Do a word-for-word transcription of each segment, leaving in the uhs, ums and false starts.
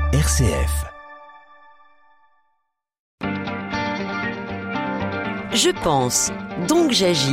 R C F. Je pense, donc j'agis.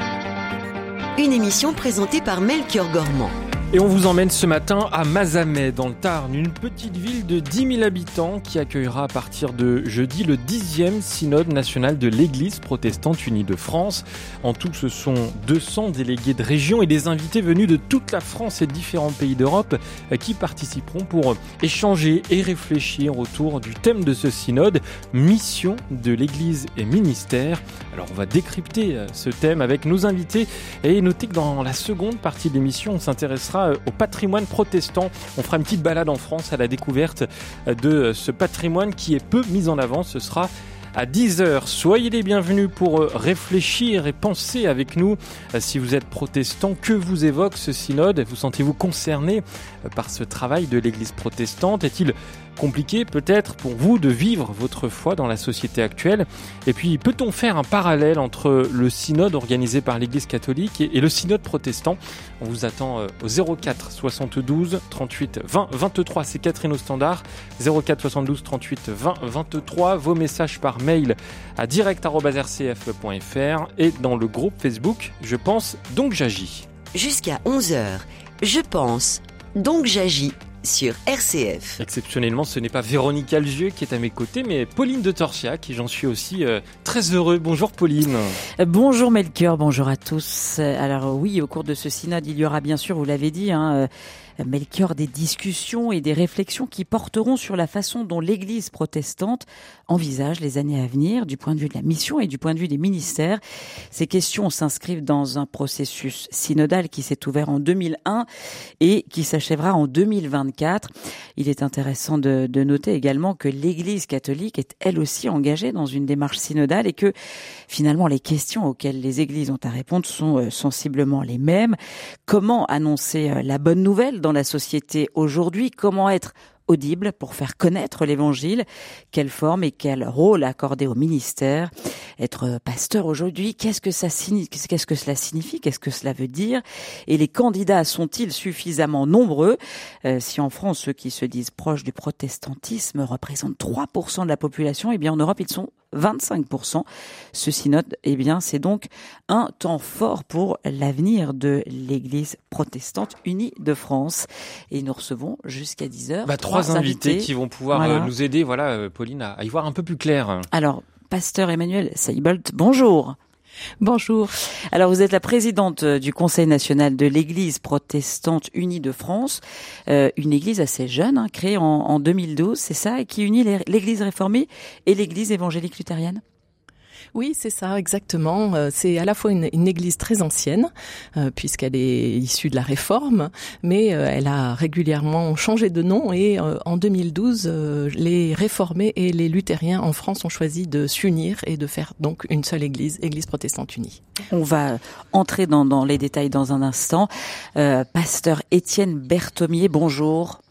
Une émission présentée par Melchior Gormand. Et on vous emmène ce matin à Mazamet, dans le Tarn, une petite ville de dix mille habitants qui accueillera à partir de jeudi le dixième synode national de l'Église protestante unie de France. En tout, ce sont deux cents délégués de région et des invités venus de toute la France et de différents pays d'Europe qui participeront pour échanger et réfléchir autour du thème de ce synode, mission de l'Église et ministère. Alors on va décrypter ce thème avec nos invités et notez que dans la seconde partie de l'émission, on s'intéressera au patrimoine protestant. On fera une petite balade en France à la découverte de ce patrimoine qui est peu mis en avant. Ce sera à dix heures. Soyez les bienvenus pour réfléchir et penser avec nous. Si vous êtes protestant, que vous évoque ce synode ? Vous sentez-vous concerné par ce travail de l'Église protestante ? Est-il compliqué peut-être pour vous de vivre votre foi dans la société actuelle? Et puis peut-on faire un parallèle entre le synode organisé par l'Église catholique et le synode protestant? On vous attend au zéro quatre soixante-douze trente-huit vingt vingt-trois, c'est Catherine au standard, zéro quatre soixante-douze trente-huit vingt vingt-trois, vos messages par mail à direct arobase r c f point f r et dans le groupe Facebook Je pense donc j'agis. Jusqu'à onze heures, Je pense donc j'agis sur R C F. Exceptionnellement, ce n'est pas Véronique Algieux qui est à mes côtés, mais Pauline de Torsiac, et j'en suis aussi euh, très heureux. Bonjour Pauline. Bonjour Melchior, bonjour à tous. Alors oui, au cours de ce synode, il y aura bien sûr, vous l'avez dit, hein, euh, Melchior, des discussions et des réflexions qui porteront sur la façon dont l'Église protestante envisage les années à venir, du point de vue de la mission et du point de vue des ministères. Ces questions s'inscrivent dans un processus synodal qui s'est ouvert en deux mille un et qui s'achèvera en deux mille vingt-quatre. Il est intéressant de, de noter également que l'Église catholique est elle aussi engagée dans une démarche synodale et que finalement les questions auxquelles les églises ont à répondre sont sensiblement les mêmes. Comment annoncer la bonne nouvelle dans la société aujourd'hui? Comment être audible pour faire connaître l'évangile? Quelle forme et quel rôle accorder au ministère? Être pasteur aujourd'hui, qu'est-ce que ça signifie? Qu'est-ce que cela signifie? Qu'est-ce que cela veut dire? Et les candidats sont-ils suffisamment nombreux? euh, Si en France, ceux qui se disent proches du protestantisme représentent trois pour cent de la population, eh bien en Europe, ils sont vingt-cinq pour cent. Ce synode, eh bien, c'est donc un temps fort pour l'avenir de l'Église protestante unie de France. Et nous recevons jusqu'à dix heures bah, trois, trois invités, invités qui vont pouvoir voilà. nous aider, voilà, Pauline, à y voir un peu plus clair. Alors, pasteur Emmanuel Seibold, bonjour. Bonjour. Alors vous êtes la présidente du Conseil national de l'Église protestante unie de France, euh, une église assez jeune, hein, créée en, en deux mille douze, c'est ça, et qui unit les, l'Église réformée et l'Église évangélique luthérienne. Oui, c'est ça, exactement. C'est à la fois une, une église très ancienne, euh, puisqu'elle est issue de la Réforme, mais euh, elle a régulièrement changé de nom et euh, en deux mille douze, euh, les réformés et les luthériens en France ont choisi de s'unir et de faire donc une seule église, Église protestante unie. On va entrer dans, dans les détails dans un instant. Euh, pasteur Étienne Berthomier, bonjour.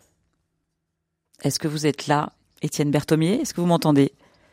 Est-ce que vous êtes là, Étienne Berthomier? Est-ce que vous m'entendez?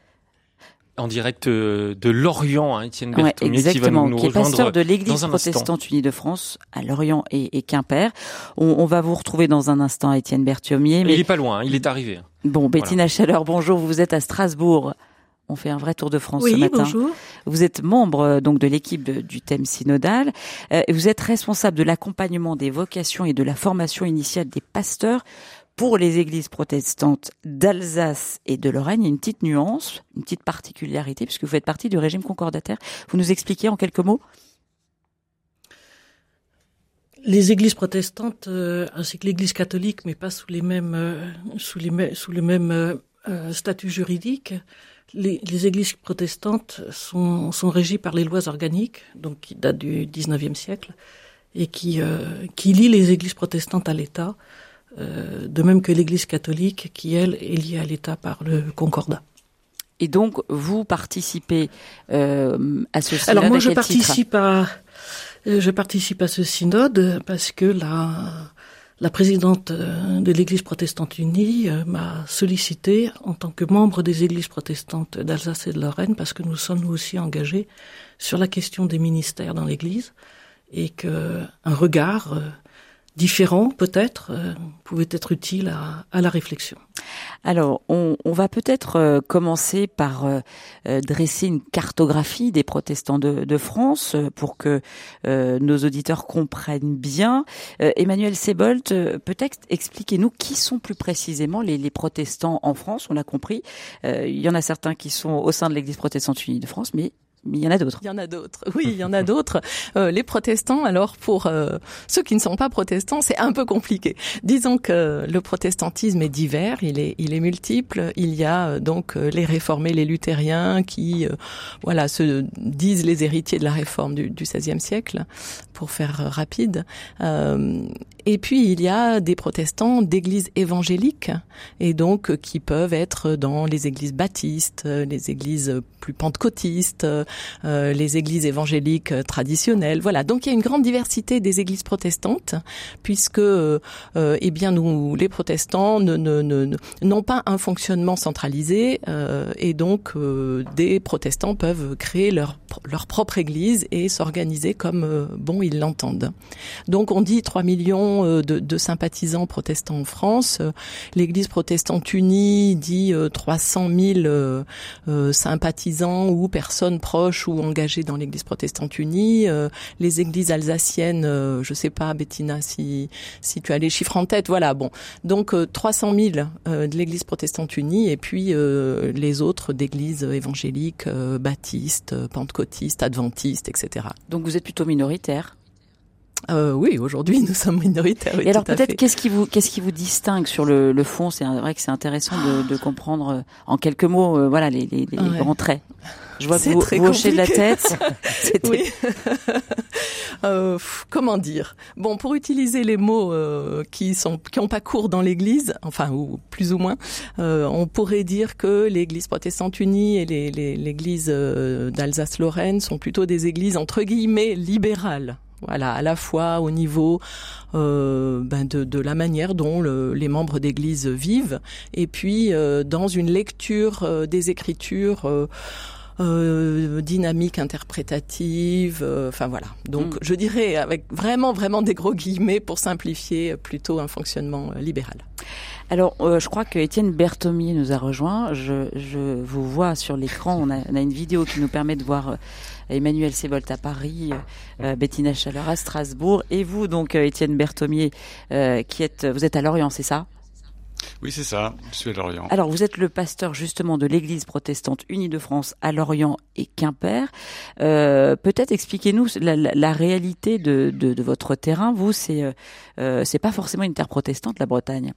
En direct de Lorient, hein, Étienne Berthomier, ouais, qui va nous, nous qui est rejoindre pasteur de l'Église protestante instant. unie de France à Lorient et, et Quimper. On, on va vous retrouver dans un instant, Étienne Berthomier. Mais il est pas loin, hein, il est arrivé. Bon, Bettina voilà. Chaleur, bonjour. Vous êtes à Strasbourg. On fait un vrai tour de France oui, ce matin. Bonjour. Vous êtes membre donc de l'équipe de, du thème synodal. Euh, vous êtes responsable de l'accompagnement des vocations et de la formation initiale des pasteurs pour les églises protestantes d'Alsace et de Lorraine. Il y a une petite nuance, une petite particularité, puisque vous faites partie du régime concordataire. Vous nous expliquez en quelques mots ? Les églises protestantes, euh, ainsi que l'église catholique, mais pas sous les mêmes, euh, sous les mêmes, sous le même euh, euh, statut juridique. Les, les églises protestantes sont, sont régies par les lois organiques, donc qui datent du dix-neuvième siècle, et qui, euh, qui lient les églises protestantes à l'État. Euh, de même que l'Église catholique, qui, elle, est liée à l'État par le Concordat. Et donc, vous participez euh, à ce synode? Alors moi, à je quel participe titre à, je participe à ce synode parce que la, la présidente de l'Église protestante unie m'a sollicité en tant que membre des Églises protestantes d'Alsace et de Lorraine, parce que nous sommes nous aussi engagés sur la question des ministères dans l'Église et que un regard différents peut-être euh, pouvaient être utiles à, à la réflexion. Alors, on, on va peut-être euh, commencer par euh, euh, dresser une cartographie des protestants de, de France euh, pour que euh, nos auditeurs comprennent bien. Euh, Emmanuel Seboldt, euh, peut-être expliquez-nous qui sont plus précisément les, les protestants en France. On l'a compris, euh, il y en a certains qui sont au sein de l'Église protestante unie de France, mais Mais il y en a d'autres. Il y en a d'autres. Oui, il y en a d'autres. Euh, les protestants, alors pour euh, ceux qui ne sont pas protestants, c'est un peu compliqué. Disons que le protestantisme est divers, il est il est multiple. Il y a euh, donc euh, les réformés, les luthériens qui euh, voilà, se disent les héritiers de la réforme du, du seizième siècle, pour faire rapide. Euh, et puis il y a des protestants d'églises évangéliques et donc euh, qui peuvent être dans les églises baptistes, euh, les églises plus pentecôtistes, euh, les églises évangéliques traditionnelles. Voilà, donc il y a une grande diversité des églises protestantes, puisque euh, eh bien nous, les protestants, ne, ne, ne, n'ont pas un fonctionnement centralisé, euh, et donc euh, des protestants peuvent créer leur leur propre église et s'organiser comme euh, bon ils l'entendent. Donc on dit trois millions de, de sympathisants protestants en France. L'église protestante unie dit euh, trois cent mille euh, euh, sympathisants ou personnes proches ou engagées dans l'église protestante unie. Euh, les églises alsaciennes, euh, je sais pas, Bettina, si si tu as les chiffres en tête, voilà. Bon, donc euh, trois cent mille euh, de l'église protestante unie et puis euh, les autres d'églises évangéliques, euh, baptistes, pentecôtistes, adventistes, et cetera. Donc vous êtes plutôt minoritaire. Euh, oui, aujourd'hui nous sommes minoritaires. Oui, et alors tout à peut-être fait. qu'est-ce qui vous qu'est-ce qui vous distingue sur le, le fond? C'est vrai que c'est intéressant de, de comprendre euh, en quelques mots, euh, voilà les, les, les ouais. grands traits. Je vois que c'est vous, très vous hochez de la compliqué. tête. C'était... Oui. euh, comment dire? Bon, pour utiliser les mots euh, qui sont qui ont pas cours dans l'Église, enfin ou plus ou moins, euh, on pourrait dire que l'Église protestante unie et les, les, l'Église euh, d'Alsace-Lorraine sont plutôt des églises entre guillemets libérales. Voilà, à la fois au niveau euh, ben de, de la manière dont le, les membres d'Église vivent, et puis euh, dans une lecture euh, des Écritures euh, euh, dynamique, interprétative, euh, enfin voilà. Donc mmh. je dirais avec vraiment vraiment des gros guillemets pour simplifier, plutôt un fonctionnement euh, libéral. Alors, euh, je crois que Étienne Berthomier nous a rejoint. Je, je vous vois sur l'écran. On a, on a une vidéo qui nous permet de voir euh, Emmanuel Seboldt à Paris, euh, Bettina Schaller à Strasbourg, et vous donc euh, Étienne Berthomier, euh, qui êtes, vous êtes à Lorient, c'est ça ? Oui, c'est ça. Je suis à Lorient. Alors, vous êtes le pasteur justement de l'Église protestante unie de France à Lorient et Quimper. Euh, peut-être expliquez-nous la, la, la réalité de, de, de votre terrain. Vous, c'est euh, c'est pas forcément une terre protestante, la Bretagne.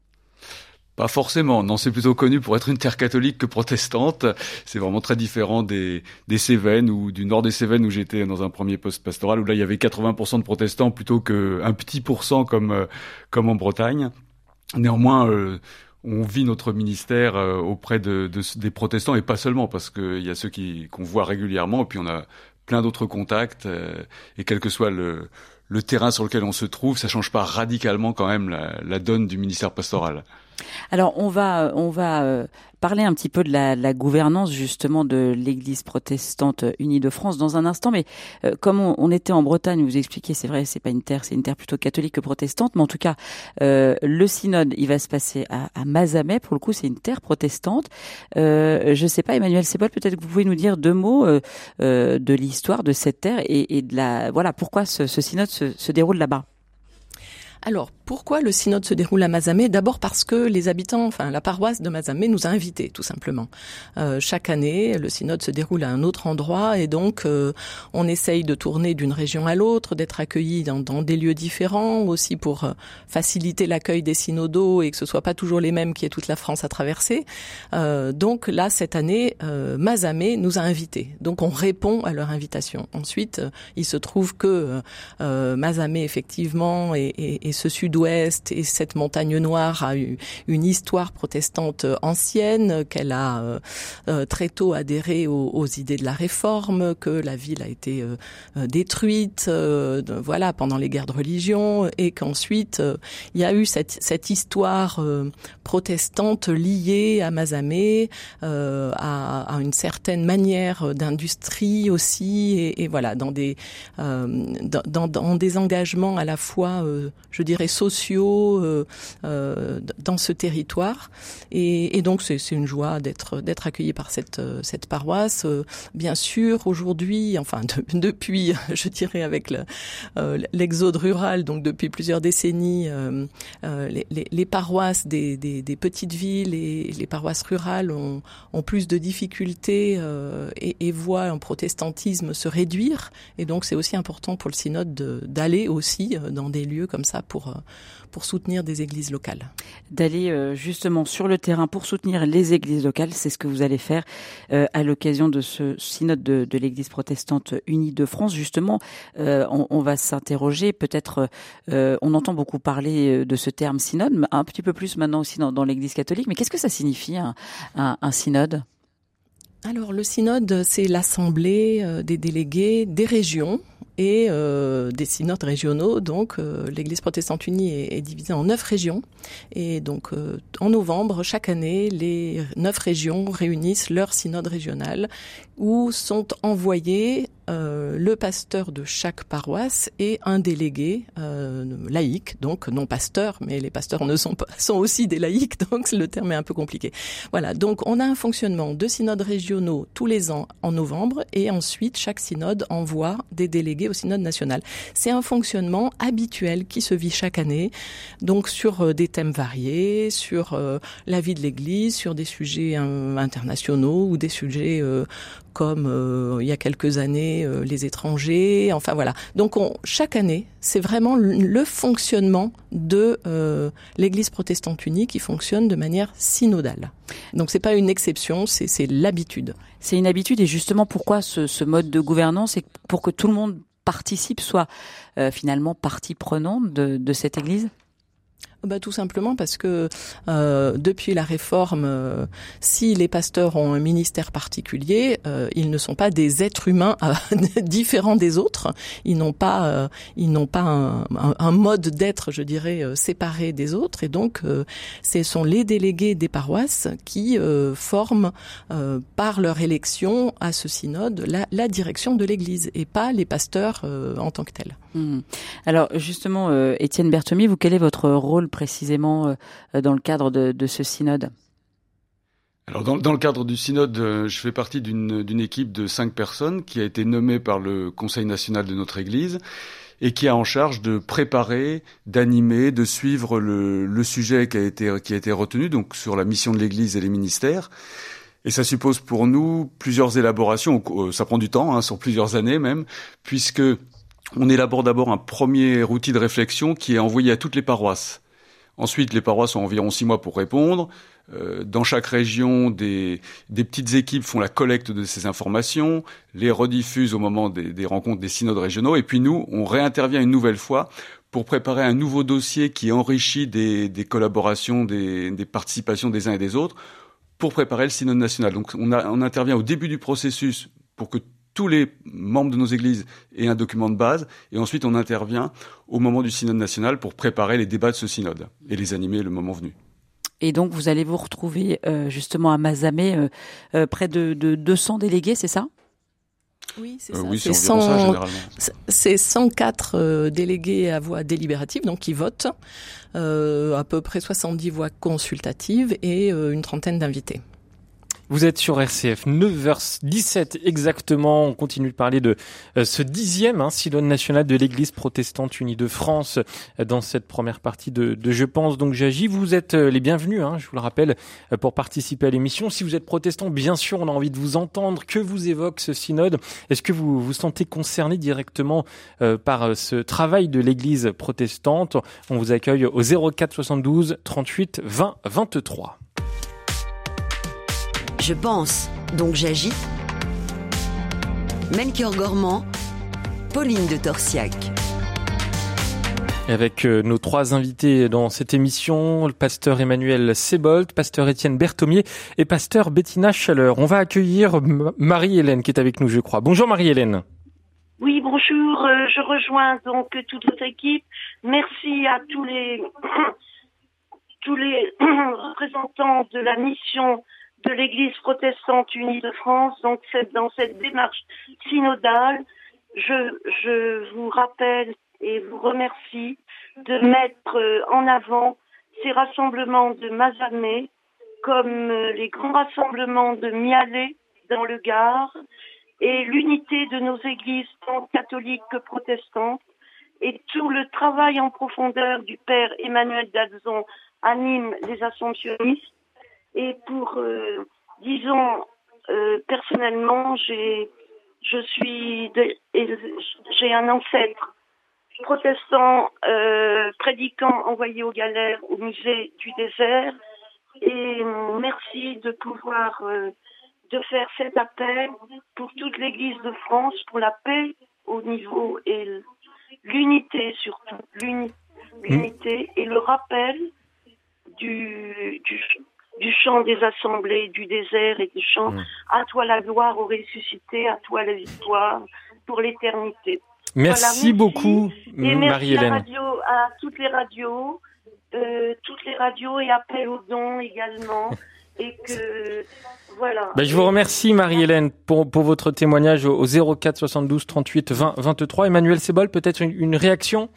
Pas forcément, non, c'est plutôt connu pour être une terre catholique que protestante. C'est vraiment très différent des, des Cévennes ou du nord des Cévennes où j'étais dans un premier poste pastoral où là il y avait quatre-vingts pour cent de protestants plutôt qu'un petit pourcent comme, euh, comme en Bretagne. Néanmoins, euh, on vit notre ministère euh, auprès de, de, des protestants et pas seulement parce qu'il y a ceux qui, qu'on voit régulièrement et puis on a plein d'autres contacts euh, et quel que soit le, le terrain sur lequel on se trouve, ça change pas radicalement quand même la, la donne du ministère pastoral. Alors on va on va euh, parler un petit peu de la, la gouvernance justement de l'Église protestante unie de France dans un instant, mais euh, comme on, on était en Bretagne, vous expliquez, c'est vrai, c'est pas une terre, c'est une terre plutôt catholique que protestante, mais en tout cas euh, le synode, il va se passer à, à Mazamet, pour le coup c'est une terre protestante. Euh, je sais pas, Emmanuel Seboldt, peut-être que vous pouvez nous dire deux mots euh, euh, de l'histoire de cette terre et, et de la voilà pourquoi ce, ce synode se, se déroule là-bas. Alors, pourquoi le synode se déroule à Mazamet ? D'abord parce que les habitants, enfin la paroisse de Mazamet nous a invités, tout simplement. Euh, chaque année, le synode se déroule à un autre endroit et donc euh, on essaye de tourner d'une région à l'autre, d'être accueillis dans, dans des lieux différents, aussi pour euh, faciliter l'accueil des synodaux et que ce soit pas toujours les mêmes qui aient toute la France à traverser. Euh, donc là, cette année, euh, Mazamet nous a invités. Donc on répond à leur invitation. Ensuite, euh, il se trouve que euh, Mazamet, effectivement, et, et, et ce sud sud-ouest et cette montagne noire a eu une histoire protestante ancienne, qu'elle a euh, euh, très tôt adhéré aux, aux idées de la réforme, que la ville a été euh, détruite, euh, de, voilà, pendant les guerres de religion, et qu'ensuite euh, il y a eu cette, cette histoire euh, protestante liée à Mazamet, euh, à, à une certaine manière d'industrie aussi, et, et voilà, dans des euh, dans, dans, dans des engagements à la fois, euh, je dirais, sociaux euh, euh, dans ce territoire, et, et donc c'est, c'est une joie d'être d'être accueilli par cette cette paroisse. Euh, bien sûr, aujourd'hui, enfin de, depuis, je dirais avec le, euh, l'exode rural, donc depuis plusieurs décennies, euh, euh, les, les, les paroisses des, des, des petites villes et les paroisses rurales ont, ont plus de difficultés euh, et, et voient un protestantisme se réduire. Et donc c'est aussi important pour le synode de, d'aller aussi dans des lieux comme ça pour pour soutenir des églises locales. D'aller euh, justement sur le terrain pour soutenir les églises locales, c'est ce que vous allez faire euh, à l'occasion de ce synode de, de l'Église protestante unie de France. Justement, euh, on, on va s'interroger, peut-être, euh, on entend beaucoup parler de ce terme synode, un petit peu plus maintenant aussi dans, dans l'Église catholique, mais qu'est-ce que ça signifie un, un, un synode ? Alors le synode, c'est l'assemblée euh, des délégués des régions et euh, des synodes régionaux. Donc euh, l'Église protestante unie est, est divisée en neuf régions, et donc euh, en novembre chaque année, les neuf régions réunissent leur synode régional où sont envoyés euh, le pasteur de chaque paroisse et un délégué euh, laïque, donc non pasteur, mais les pasteurs ne sont pas, sont aussi des laïcs, donc le terme est un peu compliqué. Voilà, donc on a un fonctionnement de synodes régionaux tous les ans en novembre, et ensuite chaque synode envoie des délégués au synode national. C'est un fonctionnement habituel qui se vit chaque année, donc sur euh, des thèmes variés, sur euh, la vie de l'Église, sur des sujets euh, internationaux ou des sujets euh, comme euh, il y a quelques années euh, les étrangers, enfin voilà. Donc on, chaque année, c'est vraiment le, le fonctionnement de euh, l'Église protestante unie qui fonctionne de manière synodale. Donc c'est pas une exception, c'est, c'est l'habitude. C'est une habitude, et justement pourquoi ce, ce mode de gouvernance, c'est pour que tout le monde participe, soit euh, finalement partie prenante de, de cette Église ? Bah, tout simplement parce que euh, depuis la réforme, euh, si les pasteurs ont un ministère particulier, euh, ils ne sont pas des êtres humains euh, différents des autres. Ils n'ont pas, euh, ils n'ont pas un, un, un mode d'être, je dirais, euh, séparé des autres. Et donc, euh, ce sont les délégués des paroisses qui euh, forment euh, par leur élection à ce synode la, la direction de l'Église, et pas les pasteurs euh, en tant que tels. Mmh. Alors justement, euh, Étienne Berthommy, vous, quel est votre rôle précisément euh, dans le cadre de, de ce synode ? Alors dans, dans le cadre du synode, euh, je fais partie d'une, d'une équipe de cinq personnes qui a été nommée par le Conseil national de notre Église et qui a en charge de préparer, d'animer, de suivre le, le sujet qui a été qui a été retenu, donc sur la mission de l'Église et les ministères. Et ça suppose pour nous plusieurs élaborations. Ça prend du temps, hein, sur plusieurs années même, puisque on élabore d'abord un premier outil de réflexion qui est envoyé à toutes les paroisses. Ensuite, les paroisses ont environ six mois pour répondre. Euh, dans chaque région, des, des petites équipes font la collecte de ces informations, les rediffusent au moment des, des rencontres des synodes régionaux. Et puis nous, on réintervient une nouvelle fois pour préparer un nouveau dossier qui enrichit des, des collaborations, des, des participations des uns et des autres, pour préparer le synode national. Donc on, a, on intervient au début du processus pour que tous les membres de nos églises aient un document de base, et ensuite on intervient au moment du synode national pour préparer les débats de ce synode et les animer le moment venu. Et donc vous allez vous retrouver euh, justement à Mazamet, euh, euh, près de, de deux cents délégués, c'est ça ? Oui, c'est euh, ça. Oui, c'est, c'est, environ cent, ça, généralement. C'est cent quatre euh, délégués à voix délibérative, donc qui votent, euh, à peu près soixante-dix voix consultatives et euh, une trentaine d'invités. Vous êtes sur R C F, neuf heures dix-sept exactement. On continue de parler de euh, ce dixième hein, synode national de l'Église protestante unie de France euh, dans cette première partie de, de Je pense donc j'agis. Vous êtes euh, les bienvenus, hein, je vous le rappelle, euh, pour participer à l'émission. Si vous êtes protestant, bien sûr, on a envie de vous entendre. Que vous évoque ce synode ? Est-ce que vous vous sentez concerné directement euh, par ce travail de l'Église protestante ? On vous accueille au zéro quatre soixante-douze trente-huit vingt vingt-trois. Je pense, donc j'agis. Melchior Gormand, Pauline de Torsiac. Avec nos trois invités dans cette émission, le pasteur Emmanuel Sebold, pasteur Étienne Berthomier et pasteur Bettina Schaller. On va accueillir Marie-Hélène qui est avec nous, je crois. Bonjour Marie-Hélène. Oui, bonjour. Euh, je rejoins donc toute votre équipe. Merci à tous les tous les représentants de la mission de l'Église protestante unie de France. Donc, c'est dans cette démarche synodale, je je vous rappelle et vous remercie de mettre en avant ces rassemblements de Mazamet comme les grands rassemblements de Mialet dans le Gard et l'unité de nos églises tant catholiques que protestantes et tout le travail en profondeur du Père Emmanuel Dalzon anime les assomptionnistes. Et pour, euh, disons, euh, personnellement, j'ai, je suis, de, j'ai un ancêtre protestant, euh, prédicant envoyé aux galères au musée du désert. Et euh, merci de pouvoir, euh, de faire cet appel pour toute l'Église de France, pour la paix au niveau et l'unité surtout, l'uni, l'unité et le rappel du, du, du chant des assemblées, du désert et du chant mmh. à toi la gloire au ressuscité, à toi la victoire pour l'éternité. Merci, voilà, merci beaucoup, et Marie-Hélène. Merci à, radio, à toutes les radios, euh, toutes les radios et appel aux dons également. Et que, voilà. Ben, je vous remercie, Marie-Hélène, pour, pour votre témoignage au, au zéro quatre soixante-douze trente-huit vingt vingt-trois. Emmanuel Sebold, peut-être une, une réaction?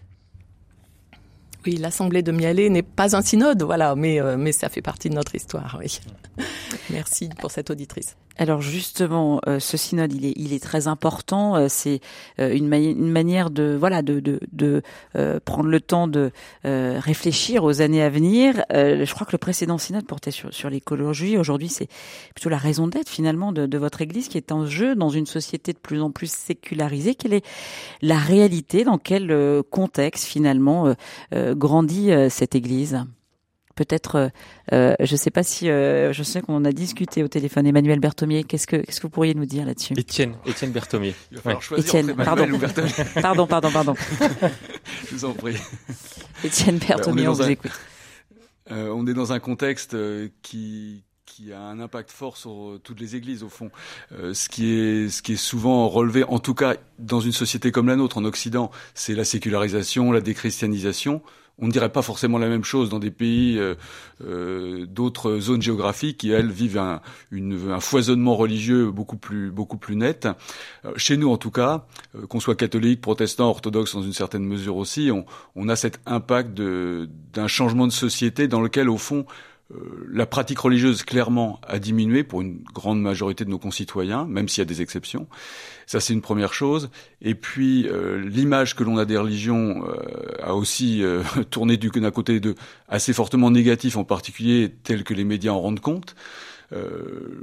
Oui, l'Assemblée de Mialet n'est pas un synode, voilà, mais, euh, mais ça fait partie de notre histoire, oui. Merci pour cette auditrice. Alors justement, euh, ce synode, il est, il est très important. Euh, c'est euh, une, ma- une manière de, voilà, de, de, de euh, prendre le temps de euh, réfléchir aux années à venir. Euh, je crois que le précédent synode portait sur, sur l'écologie. Aujourd'hui, c'est plutôt la raison d'être finalement de, de votre Église qui est en jeu dans une société de plus en plus sécularisée. Quelle est la réalité? Dans quel euh, contexte finalement euh, euh, grandit euh, cette Église? Peut-être, euh, je ne sais pas si, euh, je sais qu'on en a discuté au téléphone. Emmanuel Berthomier, qu'est-ce que, qu'est-ce que vous pourriez nous dire là-dessus? Étienne, Étienne Berthomier. Il va falloir ouais. choisir Étienne, pardon. pardon, pardon, pardon. Je vous en prie. Étienne Berthomier, on, on vous un, écoute. Euh, on est dans un contexte euh, qui qui a un impact fort sur euh, toutes les églises au fond. Euh, ce qui est ce qui est souvent relevé, en tout cas dans une société comme la nôtre en Occident, c'est la sécularisation, la déchristianisation. On ne dirait pas forcément la même chose dans des pays, euh, euh, d'autres zones géographiques qui, elles, vivent un, une, un foisonnement religieux beaucoup plus, beaucoup plus net. Euh, chez nous, en tout cas, euh, qu'on soit catholique, protestant, orthodoxe dans une certaine mesure aussi, on, on a cet impact de, d'un changement de société dans lequel, au fond, Euh, la pratique religieuse, clairement, a diminué pour une grande majorité de nos concitoyens, même s'il y a des exceptions. Ça, c'est une première chose. Et puis, euh, l'image que l'on a des religions euh, a aussi euh, tourné du, d'un côté de assez fortement négatif, en particulier tel que les médias en rendent compte. Euh,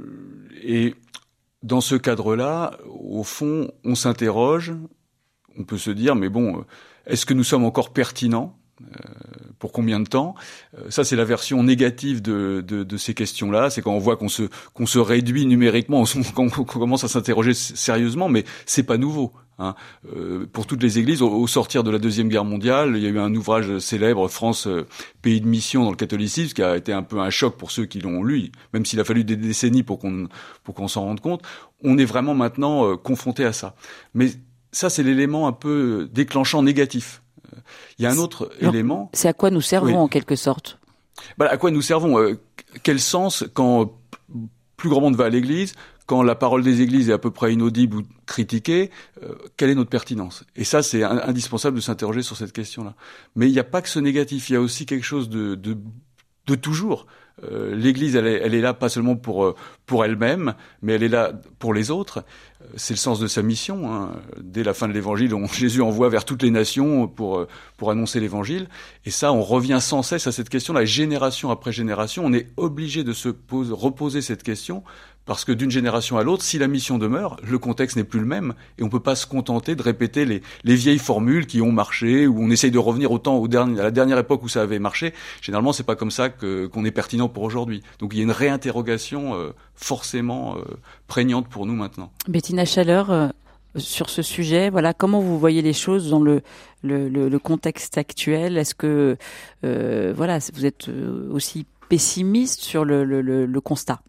et dans ce cadre-là, au fond, on s'interroge, on peut se dire, mais bon, est-ce que nous sommes encore pertinents ? Euh, pour combien de temps? euh, Ça, c'est la version négative de, de, de ces questions-là. C'est quand on voit qu'on se qu'on se réduit numériquement, qu'on on commence à s'interroger sérieusement, mais c'est pas nouveau. Hein. Euh, pour toutes les églises, au, au sortir de la Deuxième Guerre mondiale, il y a eu un ouvrage célèbre, France, euh, pays de mission dans le catholicisme, qui a été un peu un choc pour ceux qui l'ont lu, même s'il a fallu des décennies pour qu'on pour qu'on s'en rende compte. On est vraiment maintenant euh, confronté à ça. Mais ça, c'est l'élément un peu déclenchant négatif. Il y a un autre non, élément. C'est à quoi nous servons, oui. En quelque sorte. Bah, à quoi nous servons euh, Quel sens quand plus grand monde va à l'église, quand la parole des églises est à peu près inaudible ou critiquée, euh, quelle est notre pertinence? Et ça, c'est un, indispensable de s'interroger sur cette question-là. Mais il n'y a pas que ce négatif, il y a aussi quelque chose de, de, de toujours. Euh, L'Église, elle est, elle est là pas seulement pour pour elle-même, mais elle est là pour les autres. C'est le sens de sa mission. Hein. Dès la fin de l'Évangile, on, Jésus envoie vers toutes les nations pour pour annoncer l'Évangile. Et ça, on revient sans cesse à cette question-là, génération après génération. On est obligé de se pose, reposer cette question. Parce que d'une génération à l'autre, si la mission demeure, le contexte n'est plus le même et on peut pas se contenter de répéter les, les vieilles formules qui ont marché ou on essaye de revenir au temps, au dernier, à la dernière époque où ça avait marché. Généralement, c'est pas comme ça que, qu'on est pertinent pour aujourd'hui. Donc il y a une réinterrogation euh, forcément euh, prégnante pour nous maintenant. Bettina Schaller, euh, sur ce sujet. Voilà, comment vous voyez les choses dans le le, le, le contexte actuel? Est-ce que euh, voilà, vous êtes aussi pessimiste sur le, le, le, le constat?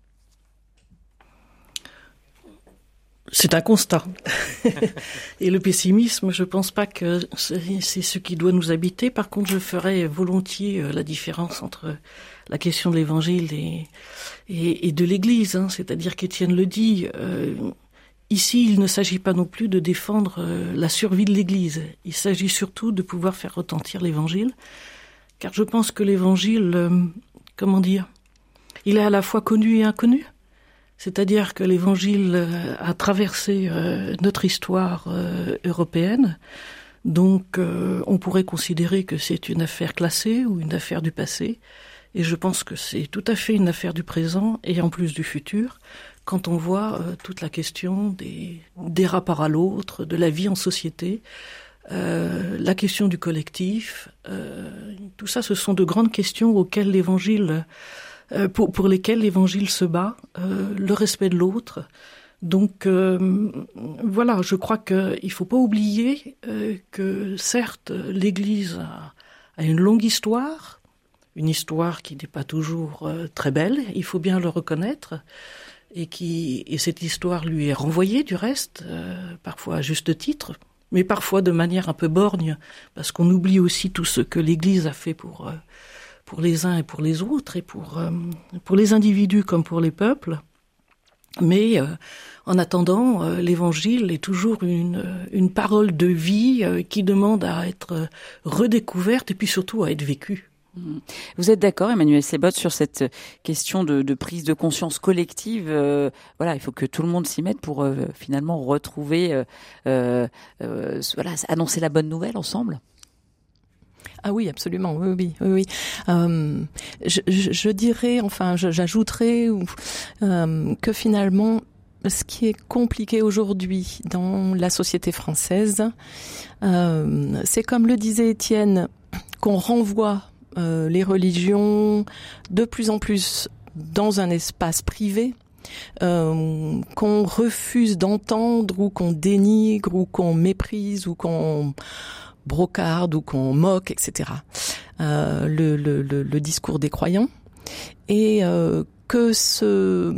C'est un constat. Et le pessimisme, je pense pas que c'est, c'est ce qui doit nous habiter. Par contre, je ferais volontiers la différence entre la question de l'Évangile et, et, et de l'Église. Hein. C'est-à-dire qu'Étienne le dit, euh, ici, il ne s'agit pas non plus de défendre euh, la survie de l'Église. Il s'agit surtout de pouvoir faire retentir l'Évangile. Car je pense que l'Évangile, euh, comment dire, il est à la fois connu et inconnu. C'est-à-dire que l'Évangile a traversé euh, notre histoire euh, européenne, donc euh, on pourrait considérer que c'est une affaire classée ou une affaire du passé, et je pense que c'est tout à fait une affaire du présent et en plus du futur, quand on voit euh, toute la question des, des rapports à l'autre, de la vie en société, euh, la question du collectif, euh, tout ça ce sont de grandes questions auxquelles l'Évangile... Pour, pour lesquels l'Évangile se bat, euh, le respect de l'autre. Donc euh, voilà, je crois qu'il ne faut pas oublier euh, que certes, l'Église a, a une longue histoire, une histoire qui n'est pas toujours euh, très belle, il faut bien le reconnaître, et, qui, et cette histoire lui est renvoyée du reste, euh, parfois à juste titre, mais parfois de manière un peu borgne, parce qu'on oublie aussi tout ce que l'Église a fait pour... Euh, pour les uns et pour les autres, et pour, euh, pour les individus comme pour les peuples. Mais euh, en attendant, euh, l'Évangile est toujours une, une parole de vie euh, qui demande à être redécouverte et puis surtout à être vécue. Vous êtes d'accord, Emmanuel Seybot, sur cette question de, de prise de conscience collective? euh, Voilà, il faut que tout le monde s'y mette pour euh, finalement retrouver, euh, euh, euh, voilà, annoncer la bonne nouvelle ensemble. Ah oui, absolument, oui, oui, oui. oui. Euh, je, je, je dirais, enfin, je, j'ajouterais euh, que finalement, ce qui est compliqué aujourd'hui dans la société française, euh, c'est comme le disait Étienne, qu'on renvoie euh, les religions de plus en plus dans un espace privé, euh, qu'on refuse d'entendre ou qu'on dénigre ou qu'on méprise ou qu'on brocarde ou qu'on moque, et cetera. Euh, le, le, le, le discours des croyants, et euh, que ce,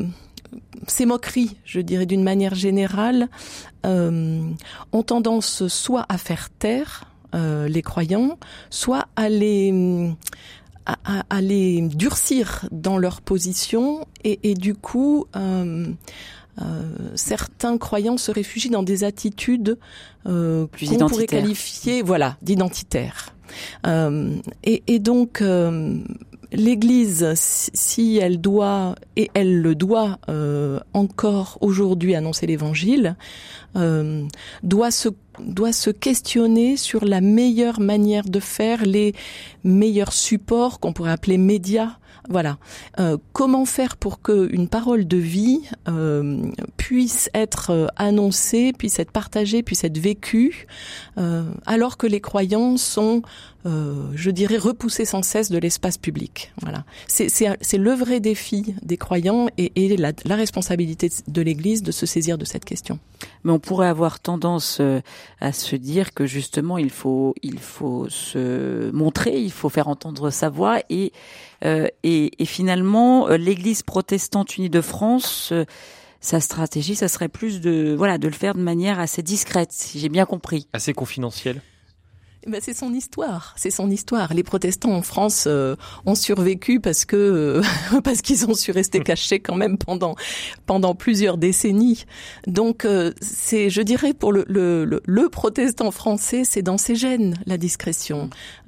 ces moqueries, je dirais d'une manière générale, euh, ont tendance soit à faire taire euh, les croyants, soit à les à, à, à les durcir dans leur position, et, et du coup euh, Euh, certains croyants se réfugient dans des attitudes euh, qu'on pourrait qualifier, voilà, d'identitaires. Euh, et, et donc, euh, l'Église, si elle doit, et elle le doit euh, encore aujourd'hui annoncer l'Évangile, euh, doit se doit se questionner sur la meilleure manière de faire, les meilleurs supports qu'on pourrait appeler médias. Voilà. Euh, comment faire pour que une parole de vie euh, puisse être annoncée, puisse être partagée, puisse être vécue, euh, alors que les croyants sont, euh, je dirais, repoussés sans cesse de l'espace public. Voilà. C'est, c'est, c'est le vrai défi des croyants, et, et la, la responsabilité de l'Église de se saisir de cette question. Mais on pourrait avoir tendance à se dire que justement il faut il faut se montrer, il faut faire entendre sa voix, et euh, et, et finalement l'Église protestante unie de France, euh, sa stratégie, ça serait plus de voilà de le faire de manière assez discrète, si j'ai bien compris. Assez confidentielle. Ben c'est son histoire, c'est son histoire. Les protestants en France euh, ont survécu parce que euh, parce qu'ils ont su rester cachés quand même pendant pendant plusieurs décennies. Donc euh, c'est, je dirais, pour le le le, le protestant français, c'est dans ses gènes, la discrétion.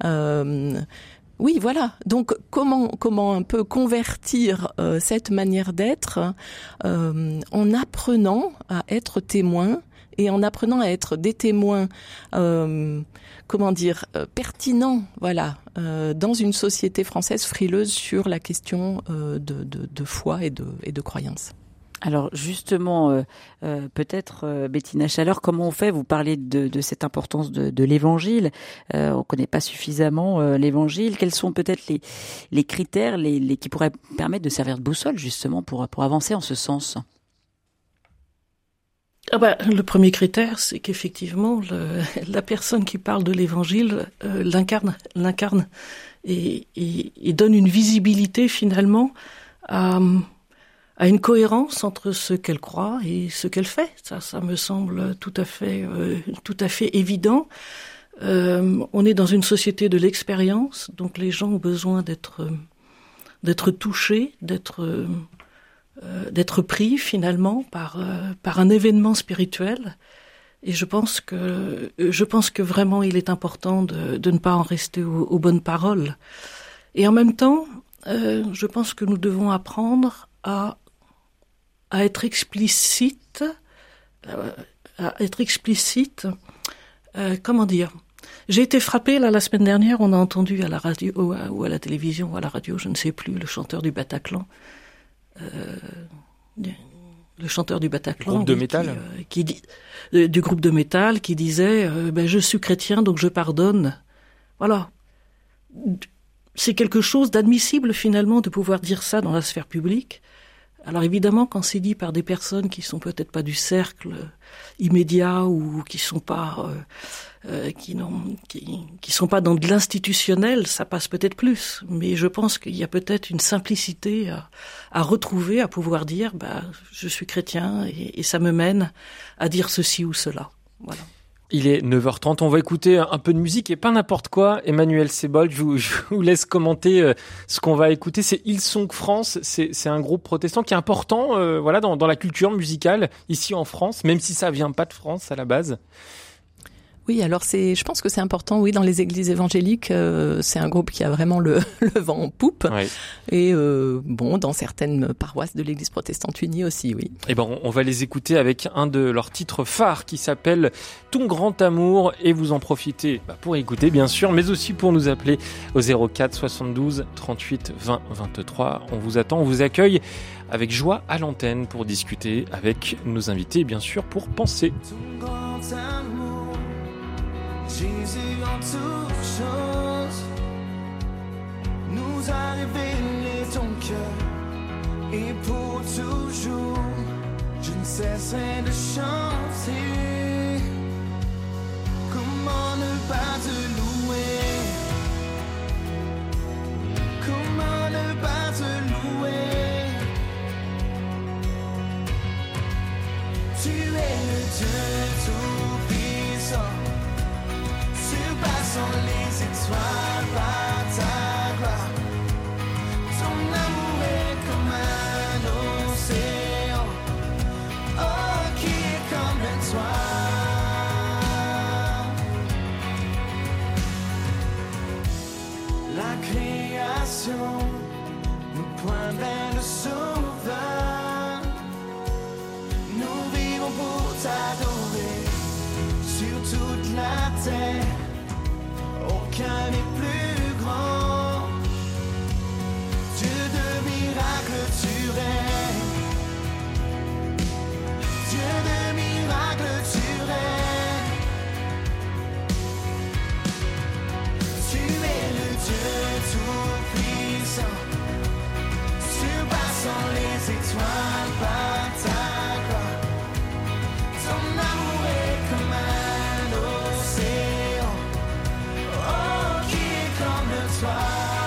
Euh, Oui, voilà. Donc, comment comment un peu convertir euh, cette manière d'être euh, en apprenant à être témoin, et en apprenant à être des témoins, euh, comment dire, euh, pertinents, voilà, euh, dans une société française frileuse sur la question euh, de, de, de foi et de, et de croyance. Alors justement, euh, euh, peut-être euh, Bettina Chaleur, comment on fait? Vous parlez de, de cette importance de, de l'Évangile. Euh, on connaît pas suffisamment euh, l'Évangile. Quels sont peut-être les, les critères les, les, qui pourraient permettre de servir de boussole justement pour, pour avancer en ce sens? Ah bah, le premier critère, c'est qu'effectivement, le, la personne qui parle de l'Évangile euh, l'incarne, l'incarne et, et, et donne une visibilité finalement à, à une cohérence entre ce qu'elle croit et ce qu'elle fait. Ça, ça me semble tout à fait, euh, tout à fait évident. Euh, on est dans une société de l'expérience, donc les gens ont besoin d'être, d'être touchés, d'être Euh, d'être pris finalement par euh, par un événement spirituel, et je pense que je pense que vraiment il est important de de ne pas en rester aux, aux bonnes paroles, et en même temps euh, je pense que nous devons apprendre à à être explicite euh, à être explicite euh, comment dire. J'ai été frappée là la semaine dernière, on a entendu à la radio ou à, ou à la télévision ou à la radio, je ne sais plus, le chanteur du Bataclan. Euh, le chanteur du Bataclan, groupe de oui, métal, qui, euh, qui dit euh, du groupe de métal, qui disait euh, ben, je suis chrétien donc je pardonne. Voilà, c'est quelque chose d'admissible finalement de pouvoir dire ça dans la sphère publique. Alors évidemment, quand c'est dit par des personnes qui sont peut-être pas du cercle immédiat ou qui sont pas euh, euh, qui n'ont qui qui sont pas dans de l'institutionnel, ça passe peut-être plus. Mais je pense qu'il y a peut-être une simplicité à, à retrouver, à pouvoir dire bah je suis chrétien et, et ça me mène à dire ceci ou cela. Voilà. Il est neuf heures trente, on va écouter un peu de musique et pas n'importe quoi. Emmanuel Seboldt, je vous, je vous laisse commenter ce qu'on va écouter. C'est Hillsong France, c'est, c'est un groupe protestant qui est important euh, voilà, dans, dans la culture musicale ici en France, même si ça vient pas de France à la base. Oui, alors c'est, je pense que c'est important, oui, dans les églises évangéliques, euh, c'est un groupe qui a vraiment le, le vent en poupe. Oui. Et euh, bon, dans certaines paroisses de l'église protestante unie aussi, oui. Et ben, on, on va les écouter avec un de leurs titres phares qui s'appelle Ton grand amour, et vous en profitez bah, pour écouter, bien sûr, mais aussi pour nous appeler au zéro quatre soixante-douze trente-huit vingt vingt-trois. On vous attend, on vous accueille avec joie à l'antenne pour discuter avec nos invités, et bien sûr pour penser. Ton grand amour, Jésus en toutes choses nous a révélé ton cœur, et pour toujours je ne cesserai de chanter. Comment ne pas te louer, comment ne pas te louer. Tu es le Dieu tout-puissant, surpassant les étoiles par ta gloire. Ton amour est comme un océan, oh qui est comme toi. La création nous pointe vers le Sauveur, nous vivons pour t'adorer sur toute la terre. Aucun n'est plus grand, Dieu de miracles tu règnes, Dieu de miracles tu règnes. Tu es le Dieu tout-puissant, surpassant les étoiles par ta gloire. Ton amour est comme un océan, oh qui est comme toi.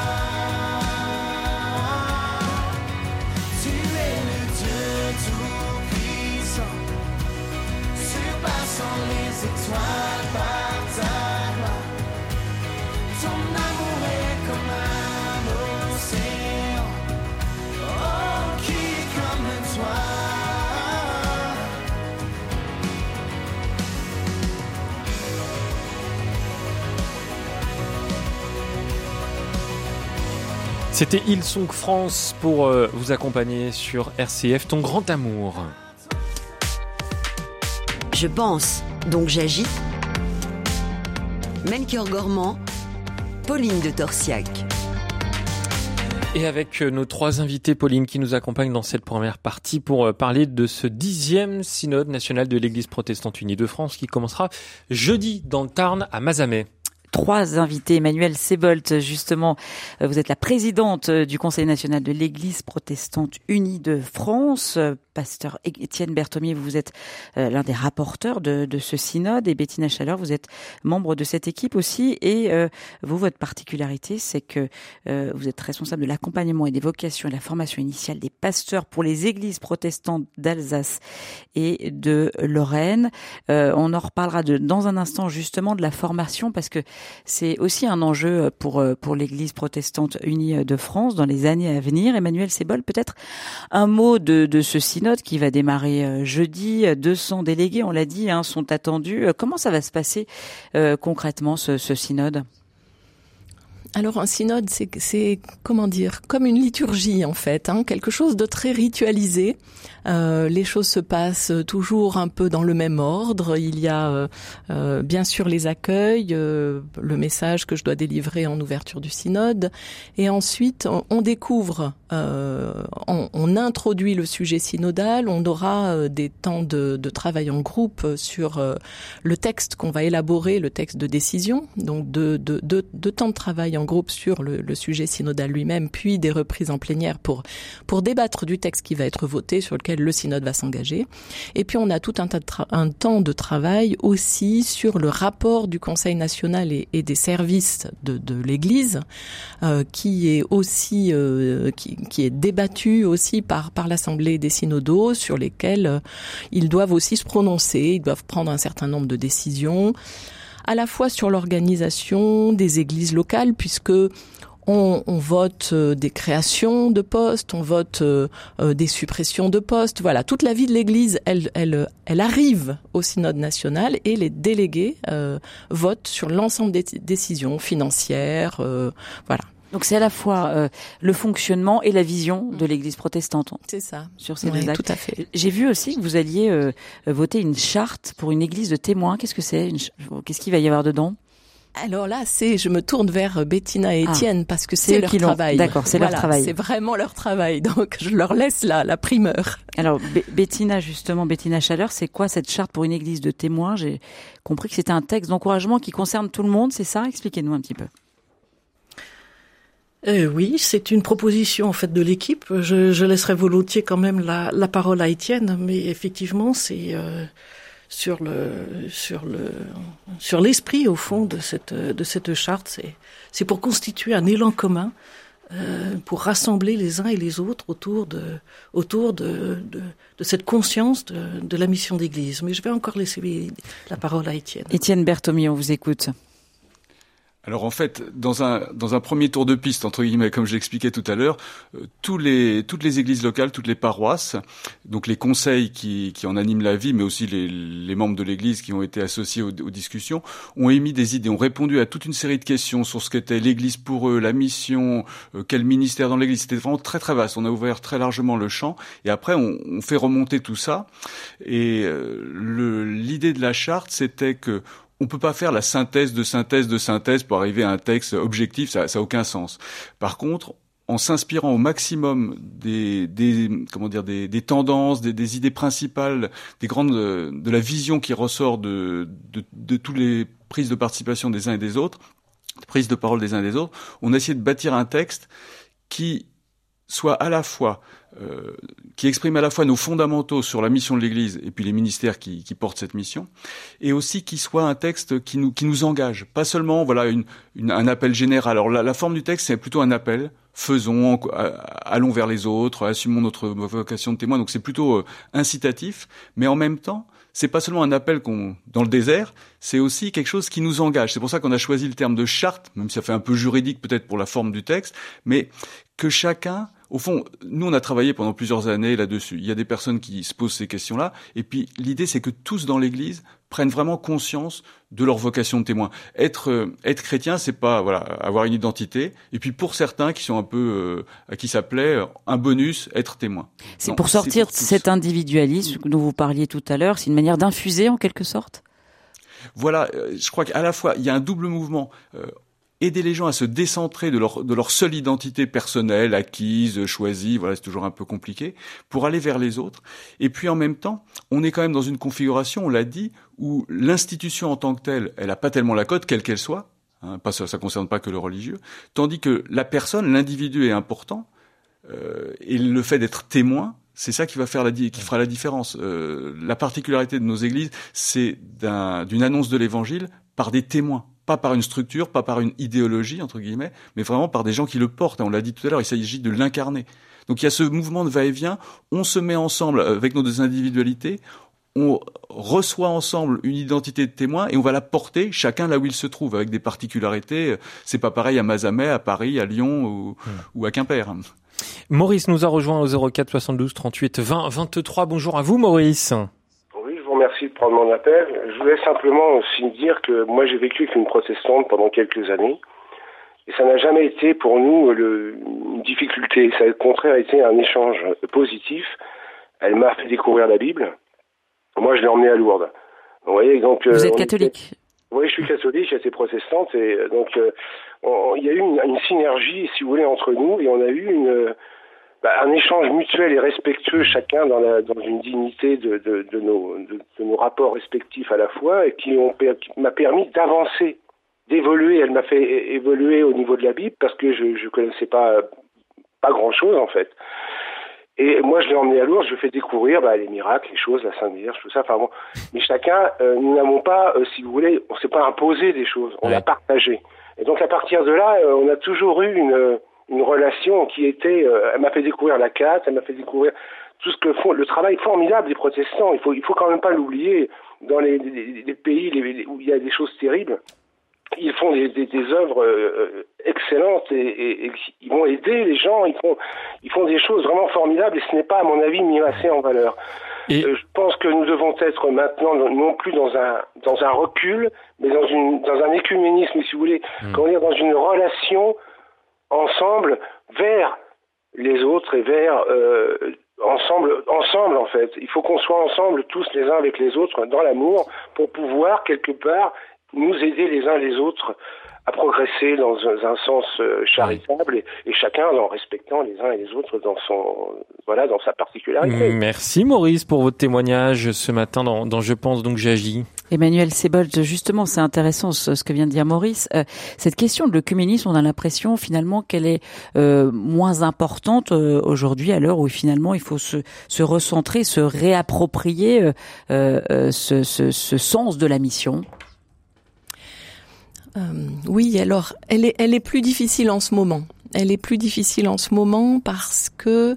Tu es le Dieu tout-puissant, surpassant les étoiles par ta gloire. Ton amour est comme un océan, oh qui est comme toi. C'était Hillsong France pour euh, vous accompagner sur R C F, Ton grand amour. Je pense, donc j'agis. Melchior Gormand, Pauline de Torsiac. Et avec nos trois invités, Pauline, qui nous accompagnent dans cette première partie pour parler de ce dixième synode national de l'Église protestante unie de France qui commencera jeudi dans le Tarn à Mazamet. trois invités. Emmanuelle Sebolt, justement, vous êtes la présidente du Conseil national de l'Église protestante unie de France. Pasteur Étienne Berthomier, vous êtes l'un des rapporteurs de, de ce synode, et Bettina Schaller, vous êtes membre de cette équipe aussi. Et euh, vous, votre particularité, c'est que euh, vous êtes responsable de l'accompagnement et des vocations et de la formation initiale des pasteurs pour les églises protestantes d'Alsace et de Lorraine. Euh, on en reparlera de, dans un instant justement de la formation, parce que c'est aussi un enjeu pour pour l'Église protestante unie de France dans les années à venir. Emmanuelle Sebolt, peut-être un mot de, de ce synode qui va démarrer jeudi. deux cents délégués, on l'a dit, hein, sont attendus. Comment ça va se passer euh, concrètement ce, ce synode ? Alors un synode, c'est, c'est comment dire, comme une liturgie en fait, hein, quelque chose de très ritualisé. Euh, les choses se passent toujours un peu dans le même ordre. Il y a euh, euh, bien sûr les accueils, euh, le message que je dois délivrer en ouverture du synode, et ensuite on, on découvre, euh, on, on introduit le sujet synodal. On aura euh, des temps de, de travail en groupe sur euh, le texte qu'on va élaborer, le texte de décision, donc de, de, de, de temps de travail en groupe sur le, le sujet synodal lui-même, puis des reprises en plénière pour pour débattre du texte qui va être voté, sur lequel le synode va s'engager. Et puis on a tout un, tas de tra- un temps de travail aussi sur le rapport du Conseil national et, et des services de, de l'Église, euh, qui est aussi euh, qui, qui est débattu aussi par par l'Assemblée des synodaux, sur lesquels euh, ils doivent aussi se prononcer, ils doivent prendre un certain nombre de décisions, à la fois sur l'organisation des églises locales, puisque on, on vote euh, des créations de postes, on vote euh, euh, des suppressions de postes. Voilà, toute la vie de l'Église, elle, elle, elle arrive au synode national, et les délégués euh, votent sur l'ensemble des t- décisions financières. Euh, voilà. Donc c'est à la fois euh, le fonctionnement et la vision de l'Église protestante. C'est ça. Sur ces Oui, deux actes. tout à fait. J'ai vu aussi que vous alliez euh, voter une charte pour une Église de témoins. Qu'est-ce que c'est ? Une ch- Qu'est-ce qu'il va y avoir dedans ? Alors là, c'est, je me tourne vers Bettina et Étienne, ah, parce que c'est, c'est leur qui travail. D'accord, c'est voilà, leur travail. C'est vraiment leur travail. Donc, je leur laisse la, la primeur. Alors, B- Bettina, justement, Bettina Schaller, c'est quoi cette charte pour une église de témoins ? J'ai compris que c'était un texte d'encouragement qui concerne tout le monde, c'est ça ? Expliquez-nous un petit peu. Euh, oui, c'est une proposition en fait de l'équipe. Je, je laisserai volontiers quand même la, la parole à Étienne, mais effectivement, c'est euh, sur le sur le sur l'esprit au fond de cette de cette charte. C'est c'est pour constituer un élan commun, euh, pour rassembler les uns et les autres autour de autour de de, de cette conscience de, de la mission d'Église. Mais je vais encore laisser la parole à Étienne. Étienne Berthomier, on vous écoute. Alors en fait, dans un dans un premier tour de piste, entre guillemets, comme je l'expliquais tout à l'heure, euh, tous les toutes les églises locales, toutes les paroisses, donc les conseils qui qui en animent la vie, mais aussi les les membres de l'église qui ont été associés aux, aux discussions, ont émis des idées, ont répondu à toute une série de questions sur ce qu'était l'église pour eux, la mission, euh, quel ministère dans l'église. C'était vraiment très très vaste. On a ouvert très largement le champ, et après on, on fait remonter tout ça. Et euh, le l'idée de la charte, c'était que on peut pas faire la synthèse de synthèse de synthèse pour arriver à un texte objectif, ça ça a aucun sens. Par contre, en s'inspirant au maximum des des comment dire des des tendances, des des idées principales, des grandes de la vision qui ressort de de de toutes les prises de participation des uns et des autres, prises de parole des uns et des autres, on a essayé de bâtir un texte qui soit à la fois euh, qui exprime à la fois nos fondamentaux sur la mission de l'Église et puis les ministères qui, qui portent cette mission, et aussi qui soit un texte qui nous qui nous engage, pas seulement voilà une, une un appel général. Alors la, la forme du texte, c'est plutôt un appel. Faisons, allons vers les autres, assumons notre vocation de témoin. Donc c'est plutôt euh, incitatif, mais en même temps, c'est pas seulement un appel qu'on dans le désert, c'est aussi quelque chose qui nous engage. C'est pour ça qu'on a choisi le terme de charte, même si ça fait un peu juridique peut-être pour la forme du texte, mais que chacun, au fond, nous on a travaillé pendant plusieurs années là-dessus. Il y a des personnes qui se posent ces questions-là, et puis l'idée c'est que tous dans l'Église prennent vraiment conscience de leur vocation de témoin. Être euh, être chrétien, c'est pas voilà avoir une identité. Et puis pour certains qui sont un peu euh, à qui ça plaît, un bonus, être témoin. C'est Non, pour sortir c'est pour de cet individualisme dont vous parliez tout à l'heure. C'est une manière d'infuser en quelque sorte. Voilà, euh, je crois qu'à la fois il y a un double mouvement. Euh, aider les gens à se décentrer de leur de leur seule identité personnelle, acquise, choisie, voilà, c'est toujours un peu compliqué, pour aller vers les autres. Et puis en même temps, on est quand même dans une configuration, on l'a dit, où l'institution en tant que telle, elle a pas tellement la cote, quelle qu'elle soit. Hein, pas ça, ça concerne pas que le religieux. Tandis que la personne, l'individu est important, euh, et le fait d'être témoin, c'est ça qui va faire la qui fera la différence. Euh, la particularité de nos églises, c'est d'un, d'une annonce de l'Évangile par des témoins, pas par une structure, pas par une idéologie entre guillemets, mais vraiment par des gens qui le portent. On l'a dit tout à l'heure, il s'agit de l'incarner. Donc il y a ce mouvement de va-et-vient. On se met ensemble avec nos individualités. On reçoit ensemble une identité de témoin et on va la porter chacun là où il se trouve avec des particularités. C'est pas pareil à Mazamet, à Paris, à Lyon ou, mmh. ou à Quimper. Maurice nous a rejoint au zéro quatre soixante-douze trente-huit vingt vingt-trois. Bonjour à vous Maurice. Oui, je vous remercie de prendre mon appel. Je voulais simplement aussi dire que moi j'ai vécu avec une protestante pendant quelques années et ça n'a jamais été pour nous le, une difficulté. Ça a au contraire été un échange positif. Elle m'a fait découvrir la Bible. Moi, je l'ai emmené à Lourdes. Vous voyez, donc. Vous êtes catholique? Était... Oui, je suis catholique, j'étais protestante, et donc euh, on, il y a eu une, une synergie, si vous voulez, entre nous, et on a eu une, bah, un échange mutuel et respectueux, chacun dans, la, dans une dignité de, de, de, nos, de, de nos rapports respectifs à la fois, et qui, ont, qui m'a permis d'avancer, d'évoluer. Elle m'a fait évoluer au niveau de la Bible parce que je ne connaissais pas pas grand chose en fait. Et moi, je l'ai emmené à Lourdes, je lui ai fait découvrir bah, les miracles, les choses, la Sainte Vierge, tout ça. Enfin bon, mais chacun, euh, nous n'avons pas, euh, si vous voulez, on s'est pas imposé des choses, on ouais. a partagé. Et donc à partir de là, euh, on a toujours eu une une relation qui était. Euh, elle m'a fait découvrir la Cath, elle m'a fait découvrir tout ce que font, le travail formidable des protestants. Il faut il faut quand même pas l'oublier. Dans les, les, les pays les, les, où il y a des choses terribles, ils font des, des, des œuvres euh, excellentes et, et, et ils vont aider les gens. Ils font, ils font des choses vraiment formidables et ce n'est pas, à mon avis, mis assez en valeur. Et... Euh, je pense que nous devons être maintenant non plus dans un dans un recul, mais dans une dans un écuménisme, si vous voulez, mmh. comment dire, dans une relation ensemble vers les autres et vers euh, ensemble ensemble en fait. Il faut qu'on soit ensemble tous les uns avec les autres dans l'amour pour pouvoir quelque part nous aider les uns les autres à progresser dans un, un sens charitable et, et chacun en respectant les uns et les autres dans son voilà dans sa particularité. Merci Maurice pour votre témoignage ce matin dans, dans Je pense donc j'agis. Emmanuel Sebold, justement, c'est intéressant ce, ce que vient de dire Maurice. Euh, cette question de l'œcuménisme, on a l'impression finalement qu'elle est euh, moins importante euh, aujourd'hui, à l'heure où finalement il faut se, se recentrer, se réapproprier euh, euh, ce, ce, ce sens de la mission. Euh, oui, alors elle est, elle est plus difficile en ce moment. Elle est plus difficile en ce moment parce que,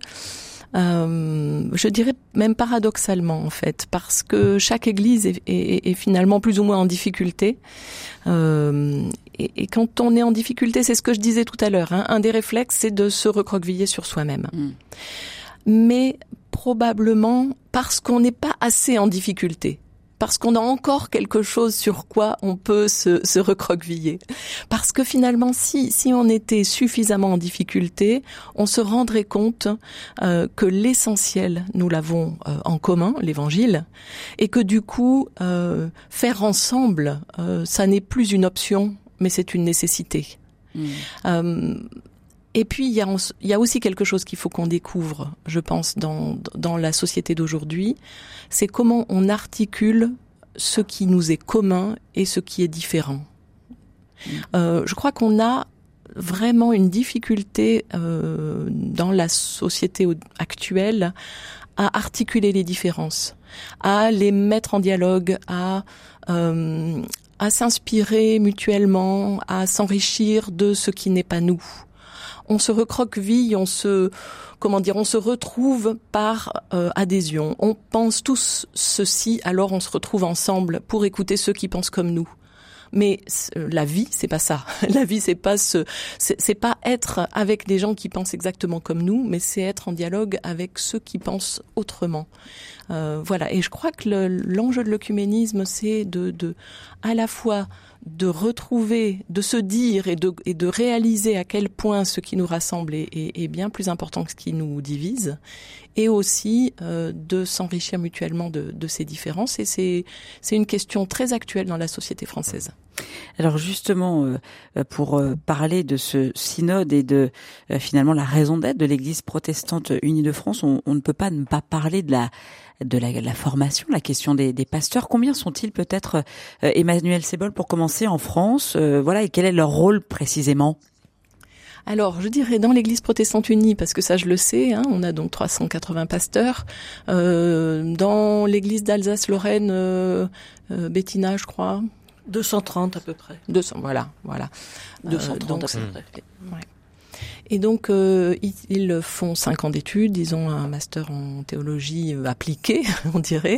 euh, je dirais même paradoxalement en fait, parce que chaque église est, est, est finalement plus ou moins en difficulté. Euh, et, et quand on est en difficulté, c'est ce que je disais tout à l'heure, hein, un des réflexes, c'est de se recroqueviller sur soi-même. Mm. Mais probablement parce qu'on n'est pas assez en difficulté. Parce qu'on a encore quelque chose sur quoi on peut se, se recroqueviller. Parce que finalement, si, si on était suffisamment en difficulté, on se rendrait compte euh, que l'essentiel, nous l'avons euh, en commun, l'Évangile, et que du coup, euh, faire ensemble, euh, ça n'est plus une option, mais c'est une nécessité. Mmh. Euh, Et puis il y a il y a aussi quelque chose qu'il faut qu'on découvre, je pense, dans dans la société d'aujourd'hui, c'est comment on articule ce qui nous est commun et ce qui est différent. Mmh. Euh, je crois qu'on a vraiment une difficulté euh, dans la société actuelle à articuler les différences, à les mettre en dialogue, à euh, à s'inspirer mutuellement, à s'enrichir de ce qui n'est pas nous. On se recroqueville, on se, comment dire, on se retrouve par euh, adhésion. On pense tous ceci, alors on se retrouve ensemble pour écouter ceux qui pensent comme nous. Mais euh, la vie, c'est pas ça. La vie, c'est pas ce, c'est, c'est pas être avec des gens qui pensent exactement comme nous, mais c'est être en dialogue avec ceux qui pensent autrement. Euh, voilà. Et je crois que le, l'enjeu de l'œcuménisme, c'est de, de, à la fois de retrouver, de se dire et de, et de réaliser à quel point ce qui nous rassemble est, est, est bien plus important que ce qui nous divise, et aussi euh, de s'enrichir mutuellement de, de ces différences. Et c'est, c'est une question très actuelle dans la société française. Alors justement, euh, pour euh, parler de ce synode et de euh, finalement la raison d'être de l'Église protestante unie de France, on, on ne peut pas ne pas parler de la de la, de la formation, la question des, des pasteurs. Combien sont-ils peut-être, euh, Emmanuel Seybol, pour commencer en France, euh, voilà, et quel est leur rôle précisément? Alors, je dirais dans l'Église protestante unie, parce que ça, je le sais, hein, on a donc trois cent quatre-vingts pasteurs. Euh, dans l'Église d'Alsace-Lorraine, euh, euh, Bettina, je crois, deux cent trente à peu près. deux cents, voilà, voilà. deux cent trente euh, à peu près. Ouais. Et donc, euh, ils, ils font cinq ans d'études, ils ont un master en théologie appliquée, on dirait.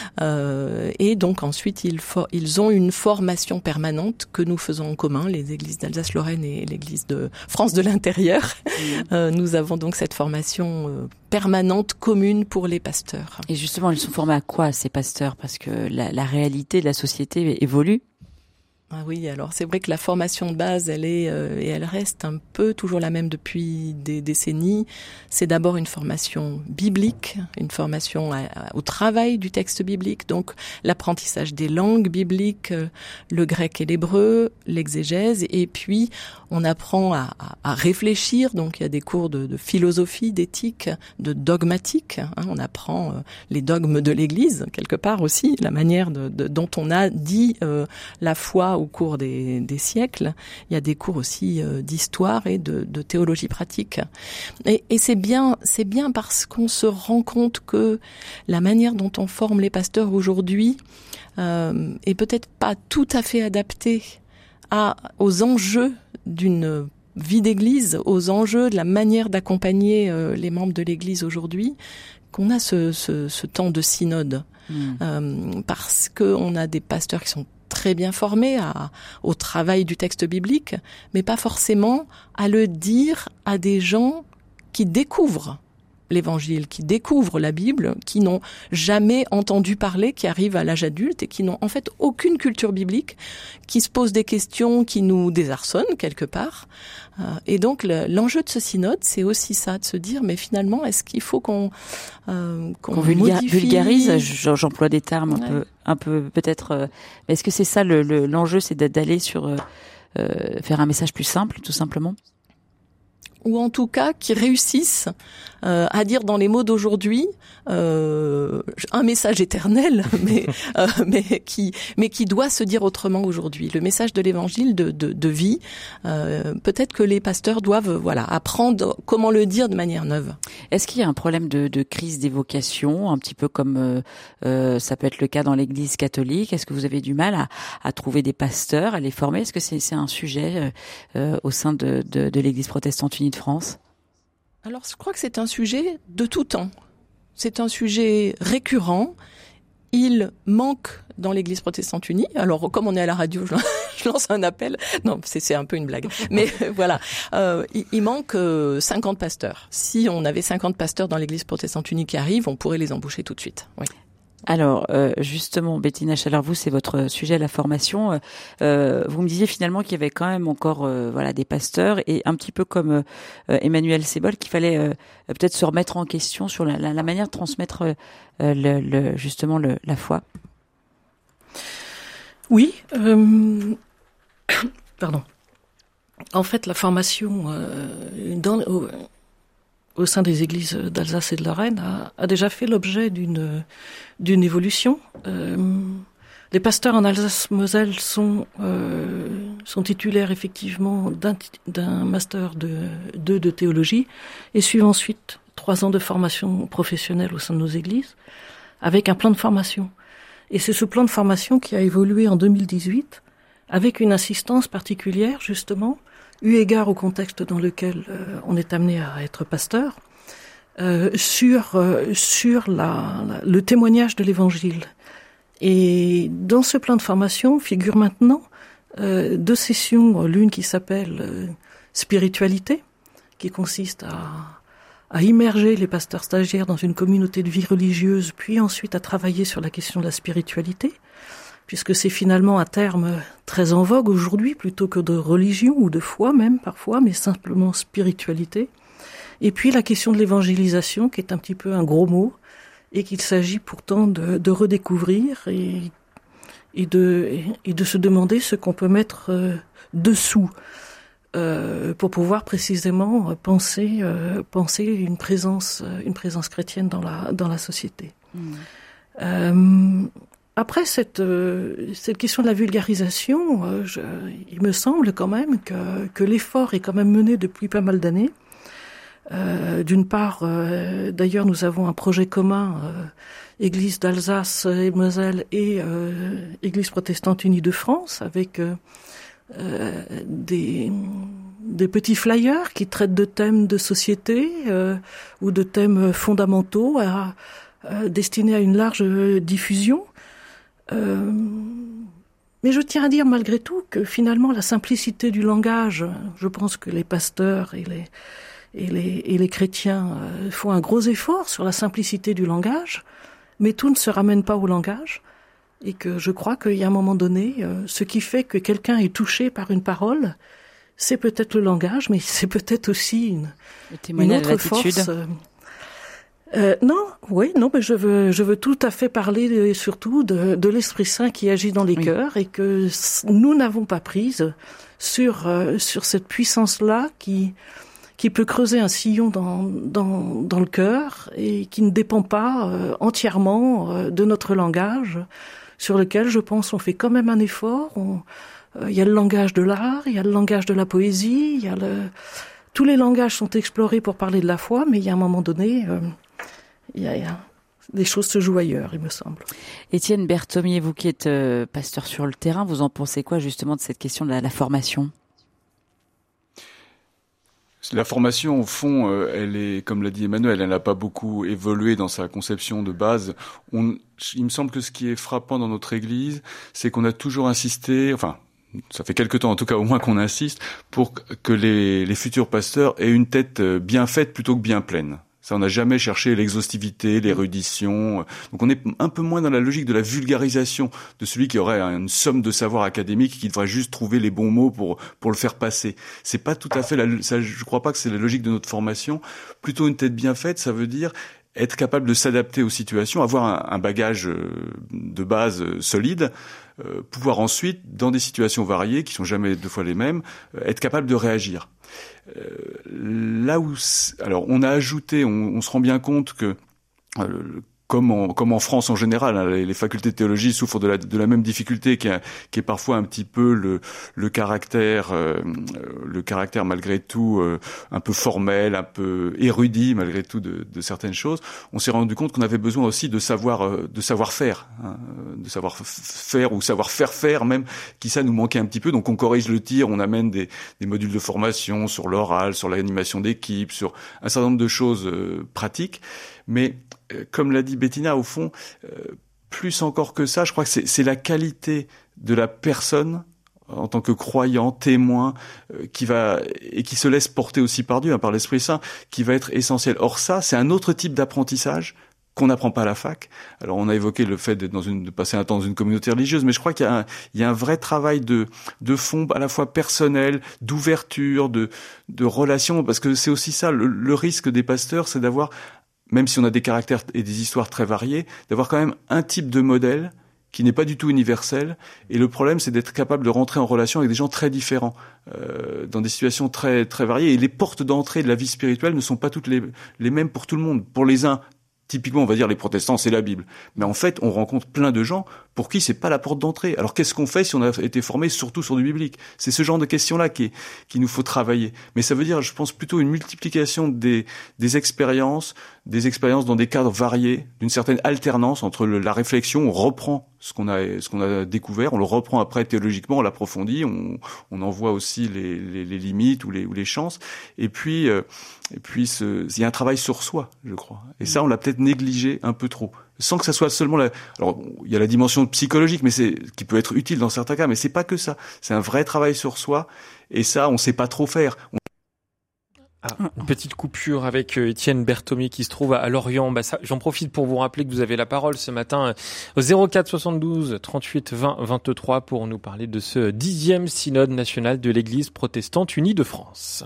Euh, et donc, ensuite, ils, for- ils ont une formation permanente que nous faisons en commun, les églises d'Alsace-Lorraine et l'église de France de l'Intérieur. Mmh. Euh, nous avons donc cette formation euh, permanente commune pour les pasteurs. Et justement, ils sont formés à quoi, ces pasteurs? Parce que la, la réalité de la société évolue. Ah oui, alors c'est vrai que la formation de base, elle est euh, et elle reste un peu toujours la même depuis des décennies. C'est d'abord une formation biblique, une formation à, à, au travail du texte biblique, donc l'apprentissage des langues bibliques, euh, le grec et l'hébreu, l'exégèse, et puis on apprend à, à, à réfléchir. Donc il y a des cours de, de philosophie, d'éthique, de dogmatique. Hein, on apprend euh, les dogmes de l'Église quelque part aussi, la manière de, de, dont on a dit euh, la foi au cours des, des siècles. Il y a des cours aussi euh, d'histoire et de, de théologie pratique. Et, et c'est bien, c'est bien parce qu'on se rend compte que la manière dont on forme les pasteurs aujourd'hui euh, est peut-être pas tout à fait adaptée à, aux enjeux d'une vie d'église, aux enjeux de la manière d'accompagner euh, les membres de l'église aujourd'hui, qu'on a ce, ce, ce temps de synode. Mmh. Euh, parce qu'on a des pasteurs qui sont très bien formés à, au travail du texte biblique, mais pas forcément à le dire à des gens qui découvrent l'Évangile, qui découvrent la Bible, qui n'ont jamais entendu parler, qui arrivent à l'âge adulte et qui n'ont en fait aucune culture biblique, qui se posent des questions qui nous désarçonnent quelque part. Euh, et donc le, l'enjeu de ce synode, c'est aussi ça, de se dire, mais finalement, est-ce qu'il faut qu'on euh, qu'on, qu'on vulga- vulgarise, j'emploie des termes un ouais. peu, un peu peut-être. Euh, mais est-ce que c'est ça le, le, l'enjeu, c'est d'aller sur euh, euh, faire un message plus simple, tout simplement? Ou en tout cas qui réussissent euh, à dire dans les mots d'aujourd'hui euh, un message éternel, mais euh, mais qui mais qui doit se dire autrement aujourd'hui. Le message de l'Évangile de de, de vie. Euh, peut-être que les pasteurs doivent voilà apprendre comment le dire de manière neuve. Est-ce qu'il y a un problème de, de crise des vocations, un petit peu comme euh, euh, ça peut être le cas dans l'Église catholique? Est-ce que vous avez du mal à, à trouver des pasteurs, à les former? Est-ce que c'est, c'est un sujet euh, au sein de, de, de l'Église protestante unie de France? Alors, je crois que c'est un sujet de tout temps. C'est un sujet récurrent. Il manque dans l'Église protestante unie. Alors, comme on est à la radio, je lance un appel. Non, c'est, c'est un peu une blague. Mais voilà, euh, il, il manque euh, cinquante pasteurs. Si on avait cinquante pasteurs dans l'Église protestante unie qui arrivent, on pourrait les embaucher tout de suite. Oui. Alors, euh, justement, Bettina Schaller, vous, c'est votre sujet, la formation. Euh, vous me disiez finalement qu'il y avait quand même encore euh, voilà, des pasteurs et un petit peu comme euh, Emmanuel Seybol, qu'il fallait euh, peut-être se remettre en question sur la, la, la manière de transmettre euh, le, le, justement le, la foi. Oui. Euh... Pardon. En fait, la formation euh, dans... Au... au sein des églises d'Alsace et de Lorraine, a, a déjà fait l'objet d'une, d'une évolution. Euh, les pasteurs en Alsace-Moselle sont, euh, sont titulaires effectivement d'un, d'un master de, de, de théologie et suivent ensuite trois ans de formation professionnelle au sein de nos églises avec un plan de formation. Et c'est ce plan de formation qui a évolué en deux mille dix-huit avec une insistance particulière justement eu égard au contexte dans lequel euh, on est amené à être pasteur, euh, sur euh, sur la, la, le témoignage de l'Évangile. Et dans ce plan de formation figurent maintenant euh, deux sessions, l'une qui s'appelle euh, spiritualité, qui consiste à, à immerger les pasteurs stagiaires dans une communauté de vie religieuse, puis ensuite à travailler sur la question de la spiritualité, puisque c'est finalement un terme très en vogue aujourd'hui, plutôt que de religion ou de foi même parfois, mais simplement spiritualité. Et puis la question de l'évangélisation, qui est un petit peu un gros mot, et qu'il s'agit pourtant de, de redécouvrir, et et de, et de se demander ce qu'on peut mettre euh, dessous euh, pour pouvoir précisément penser, euh, penser une présence, une présence chrétienne dans la, dans la société. Mmh. Euh, après cette, euh, cette question de la vulgarisation, euh, je, il me semble quand même que, que l'effort est quand même mené depuis pas mal d'années. Euh, d'une part, euh, d'ailleurs, nous avons un projet commun, euh, Église d'Alsace et Moselle et euh, Église protestante unie de France, avec euh, euh, des, des petits flyers qui traitent de thèmes de société euh, ou de thèmes fondamentaux à, à, destinés à une large diffusion. Euh, mais je tiens à dire malgré tout que finalement la simplicité du langage, je pense que les pasteurs et les Et les, et les chrétiens euh, font un gros effort sur la simplicité du langage, mais tout ne se ramène pas au langage, et que je crois qu'il y a un moment donné, euh, ce qui fait que quelqu'un est touché par une parole, c'est peut-être le langage, mais c'est peut-être aussi une, une autre force. Euh, euh, non, oui, non, mais je veux, je veux tout à fait parler de, surtout de, de l'Esprit Saint qui agit dans les oui. cœurs, et que nous n'avons pas prise sur euh, sur cette puissance-là qui qui peut creuser un sillon dans, dans, dans le cœur et qui ne dépend pas euh, entièrement euh, de notre langage, sur lequel, je pense, on fait quand même un effort. On, euh, il y a le langage de l'art, il y a le langage de la poésie, il y a le... tous les langages sont explorés pour parler de la foi, mais il y a un moment donné, euh, il y a, il y a... des choses se jouent ailleurs, il me semble. Étienne Berthomier, vous qui êtes euh, pasteur sur le terrain, vous en pensez quoi justement de cette question de la, la formation ? La formation, au fond, euh, elle est, comme l'a dit Emmanuel, elle n'a pas beaucoup évolué dans sa conception de base. On, il me semble que ce qui est frappant dans notre Église, c'est qu'on a toujours insisté, enfin, ça fait quelque temps en tout cas au moins qu'on insiste, pour que les, les futurs pasteurs aient une tête bien faite plutôt que bien pleine. Ça, on n'a jamais cherché l'exhaustivité, l'érudition. Donc on est un peu moins dans la logique de la vulgarisation de celui qui aurait une somme de savoir académique qui devrait juste trouver les bons mots pour pour le faire passer. C'est pas tout à fait la, ça, je crois pas que c'est la logique de notre formation. Plutôt une tête bien faite, ça veut dire être capable de s'adapter aux situations, avoir un, un bagage de base solide, euh, pouvoir ensuite, dans des situations variées, qui sont jamais deux fois les mêmes, être capable de réagir. Euh, là où, alors, on a ajouté, on, on se rend bien compte que euh, comme en, comme en France en général, hein, les, les facultés de théologie souffrent de la, de la même difficulté qui est, qui est parfois un petit peu le, le caractère, euh, le caractère malgré tout euh, un peu formel, un peu érudit malgré tout de, de certaines choses. On s'est rendu compte qu'on avait besoin aussi de savoir, euh, de savoir faire, hein, de savoir faire ou savoir faire faire même, qui ça nous manquait un petit peu. Donc on corrige le tir, on amène des, des modules de formation sur l'oral, sur l'animation d'équipe, sur un certain nombre de choses euh, pratiques, mais comme l'a dit Bettina, au fond, euh, plus encore que ça, je crois que c'est, c'est la qualité de la personne en tant que croyant, témoin, euh, qui va et qui se laisse porter aussi par Dieu, hein, par l'Esprit Saint, qui va être essentiel. Or ça, c'est un autre type d'apprentissage qu'on n'apprend pas à la fac. Alors on a évoqué le fait d'être dans une, de passer un temps dans une communauté religieuse, mais je crois qu'il y a un, il y a un vrai travail de, de fond, à la fois personnel, d'ouverture, de, de relation, parce que c'est aussi ça, le, le risque des pasteurs, c'est d'avoir, même si on a des caractères et des histoires très variées, d'avoir quand même un type de modèle qui n'est pas du tout universel. Et le problème, c'est d'être capable de rentrer en relation avec des gens très différents, euh, dans des situations très très variées. Et les portes d'entrée de la vie spirituelle ne sont pas toutes les, les mêmes pour tout le monde. Pour les uns, typiquement, on va dire les protestants, c'est la Bible. Mais en fait, on rencontre plein de gens pour qui c'est pas la porte d'entrée. Alors qu'est-ce qu'on fait si on a été formé surtout sur du biblique ? C'est ce genre de questions-là qui, qui nous faut travailler. Mais ça veut dire, je pense, plutôt une multiplication des, des expériences, des expériences dans des cadres variés, d'une certaine alternance entre le, la réflexion, on reprend ce qu'on a, ce qu'on a découvert, on le reprend après théologiquement, on l'approfondit, on, on en voit aussi les, les, les limites ou les, ou les chances. Et puis, euh, et puis, ce, il y a un travail sur soi, je crois. Et ça, on l'a peut-être négligé un peu trop. Sans que ça soit seulement la, alors, il y a la dimension psychologique, mais c'est, qui peut être utile dans certains cas, mais c'est pas que ça. C'est un vrai travail sur soi. Et ça, on sait pas trop faire. On... Ah, une petite coupure avec Étienne Berthomier qui se trouve à Lorient. Bah ça, j'en profite pour vous rappeler que vous avez la parole ce matin au zéro quatre soixante-douze trente-huit vingt vingt-trois pour nous parler de ce dixième synode national de l'Église protestante unie de France.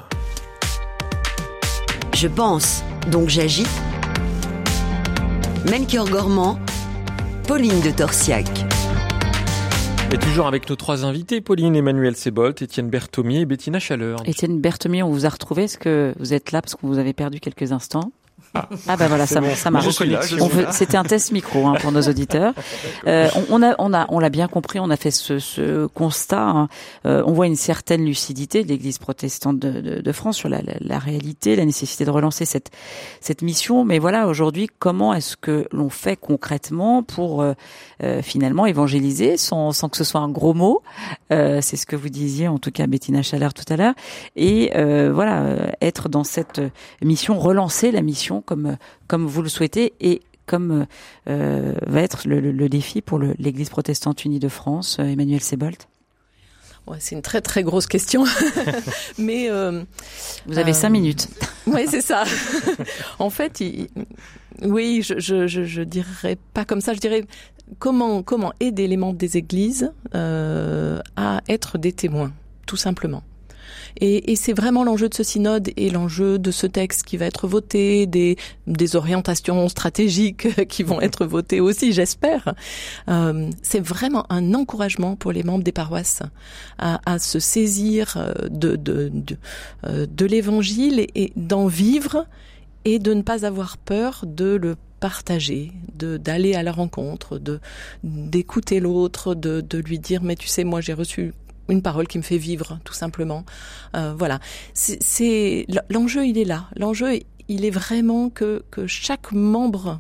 Je pense, donc j'agis. Melchior Gormand, Pauline de Torsiac. Et toujours avec nos trois invités, Pauline Emmanuel Sebolt, Étienne Berthomier et Bettina Chaleur. Étienne Berthomier, on vous a retrouvé. Est-ce que vous êtes là parce qu'on vous avait perdu quelques instants? Ah, ah ben voilà, ça, bon. ça marche. Là, on fait, c'était un test micro hein, pour nos auditeurs. Euh, on, on a, on a, on l'a bien compris. On a fait ce, ce constat. Hein. Euh, on voit une certaine lucidité de l'Église protestante de, de, de France sur la, la, la réalité, la nécessité de relancer cette, cette mission. Mais voilà, aujourd'hui, comment est-ce que l'on fait concrètement pour euh, euh, finalement évangéliser sans, sans que ce soit un gros mot. Euh, c'est ce que vous disiez, en tout cas, Bettina Chaleur tout à l'heure. Et euh, voilà, euh, être dans cette mission, relancer la mission comme comme vous le souhaitez et comme euh, va être le, le, le défi pour le, l'Église protestante unie de France, euh, Emmanuel Sebolt. Ouais, c'est une très très grosse question, mais euh, vous avez euh, cinq minutes. Oui, c'est ça. En fait, il, oui, je, je je je dirais pas comme ça. Je dirais comment comment aider les membres des églises euh, à être des témoins, tout simplement. Et, et c'est vraiment l'enjeu de ce synode et l'enjeu de ce texte qui va être voté, des, des orientations stratégiques qui vont être votées aussi, j'espère. Euh, c'est vraiment un encouragement pour les membres des paroisses à, à se saisir de, de, de, de l'évangile et, et d'en vivre et de ne pas avoir peur de le partager, de d'aller à la rencontre, de d'écouter l'autre, de, de lui dire mais tu sais moi j'ai reçu une parole qui me fait vivre, tout simplement. Euh, voilà. C'est, c'est l'enjeu, il est là. L'enjeu, il est vraiment que que chaque membre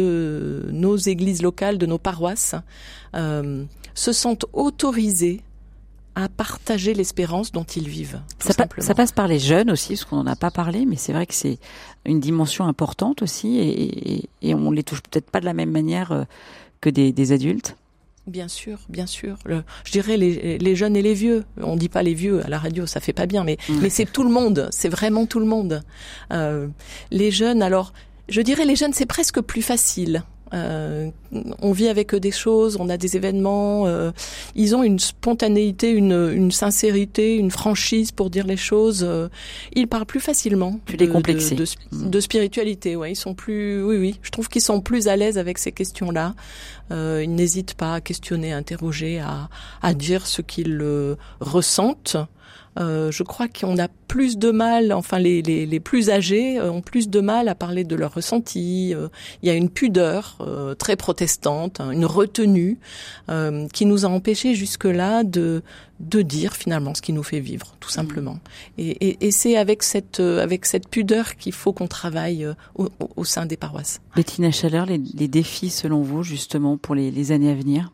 de nos églises locales, de nos paroisses, euh, se sente autorisé à partager l'espérance dont ils vivent. Ça, pa- ça passe par les jeunes aussi, parce qu'on n'en a pas parlé, mais c'est vrai que c'est une dimension importante aussi, et, et, et on les touche peut-être pas de la même manière que des, des adultes. Bien sûr, bien sûr. Le, je dirais les, les jeunes et les vieux. On dit pas les vieux à la radio, ça fait pas bien, mais mmh. mais c'est tout le monde. C'est vraiment tout le monde. Euh, les jeunes, alors, je dirais les jeunes, c'est presque plus facile. Euh, on vit avec eux des choses, on a des événements. Euh, ils ont une spontanéité, une, une sincérité, une franchise pour dire les choses. Euh, ils parlent plus facilement. Plus décomplexés. De, de, de, de spiritualité, ouais. Ils sont plus, oui, oui. Je trouve qu'ils sont plus à l'aise avec ces questions-là. Euh, ils n'hésitent pas à questionner, à interroger, à, à dire ce qu'ils euh, ressentent. Euh, je crois qu'on a plus de mal, enfin les, les, les plus âgés euh, ont plus de mal à parler de leurs ressentis. Euh, il y a une pudeur euh, très protestante, hein, une retenue euh, qui nous a empêchés jusque-là de de dire finalement ce qui nous fait vivre, tout simplement. Et, et, et c'est avec cette euh, avec cette pudeur qu'il faut qu'on travaille euh, au, au sein des paroisses. Bettina Chaleur, les, les défis selon vous justement pour les, les années à venir?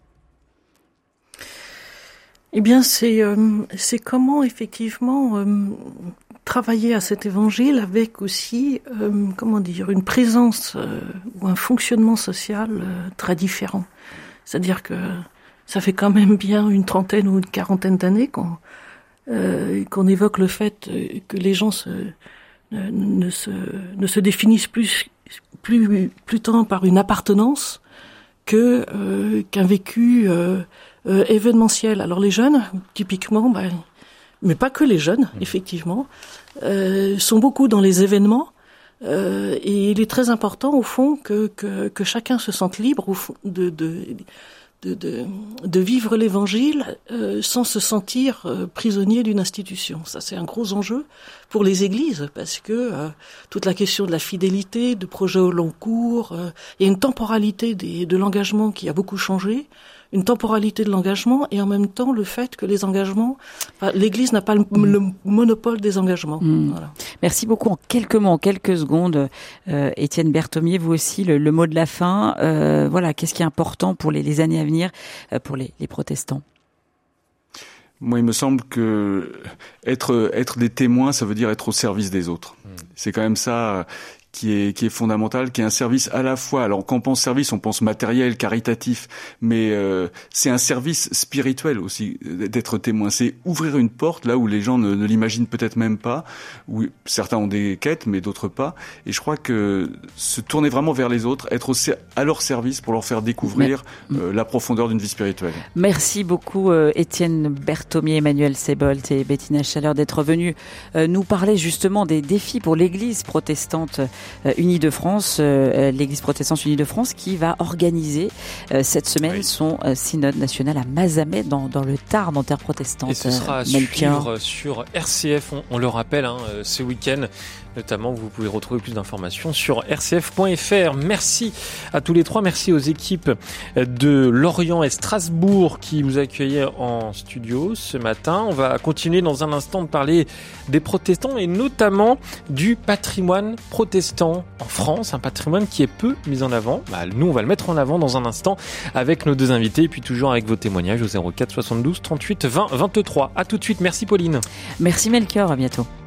Eh bien, c'est euh, c'est comment effectivement euh, travailler à cet évangile avec aussi, euh, comment dire, une présence euh, ou un fonctionnement social euh, très différent. C'est-à-dire que ça fait quand même bien une trentaine ou une quarantaine d'années qu'on euh, qu'on évoque le fait que les gens se, ne, ne se ne se définissent plus plus plus tant par une appartenance que euh, qu'un vécu euh, Euh, événementiel. Alors les jeunes, typiquement, ben, mais pas que les jeunes, effectivement, euh, sont beaucoup dans les événements. Euh, et il est très important, au fond, que que, que chacun se sente libre au fond, de, de de de de vivre l'Évangile euh, sans se sentir euh, prisonnier d'une institution. Ça, c'est un gros enjeu pour les églises, parce que euh, toute la question de la fidélité, de projets au long cours, euh, il y a une temporalité des, de l'engagement qui a beaucoup changé. Une temporalité de l'engagement et en même temps le fait que les engagements, enfin, l'Église n'a pas le, mmh. le monopole des engagements. Mmh. Voilà. Merci beaucoup. En quelques mots, en quelques secondes, euh, Étienne Berthomier, vous aussi, le, le mot de la fin. Euh, voilà, qu'est-ce qui est important pour les, les années à venir euh, pour les, les protestants? Moi, il me semble que être être des témoins, ça veut dire être au service des autres. Mmh. C'est quand même ça qui est qui est fondamental, qui est un service à la fois. Alors quand on pense service, on pense matériel, caritatif, mais euh, c'est un service spirituel aussi d'être témoin. C'est ouvrir une porte là où les gens ne, ne l'imaginent peut-être même pas, où certains ont des quêtes, mais d'autres pas. Et je crois que se tourner vraiment vers les autres, être au, à leur service pour leur faire découvrir mais, euh, la profondeur d'une vie spirituelle. Merci beaucoup euh, Étienne Berthomier, Emmanuel Sebolt et Bettina Chaleur d'être venus euh, nous parler justement des défis pour l'Église protestante unie de France, euh, l'Église protestante unie de France, qui va organiser euh, cette semaine oui. son euh, synode national à Mazamet, dans, dans le Tarn, en terre protestante. Et ce sera à suivre sur R C F, on, on le rappelle, hein, ce week-end. Notamment, vous pouvez retrouver plus d'informations sur r c f point f r. Merci à tous les trois. Merci aux équipes de Lorient et Strasbourg qui vous accueillaient en studio ce matin. On va continuer dans un instant de parler des protestants et notamment du patrimoine protestant en France. Un patrimoine qui est peu mis en avant. Bah, nous, on va le mettre en avant dans un instant avec nos deux invités et puis toujours avec vos témoignages au zéro quatre soixante-douze trente-huit vingt vingt-trois. À tout de suite. Merci Pauline. Merci Melchior. À bientôt.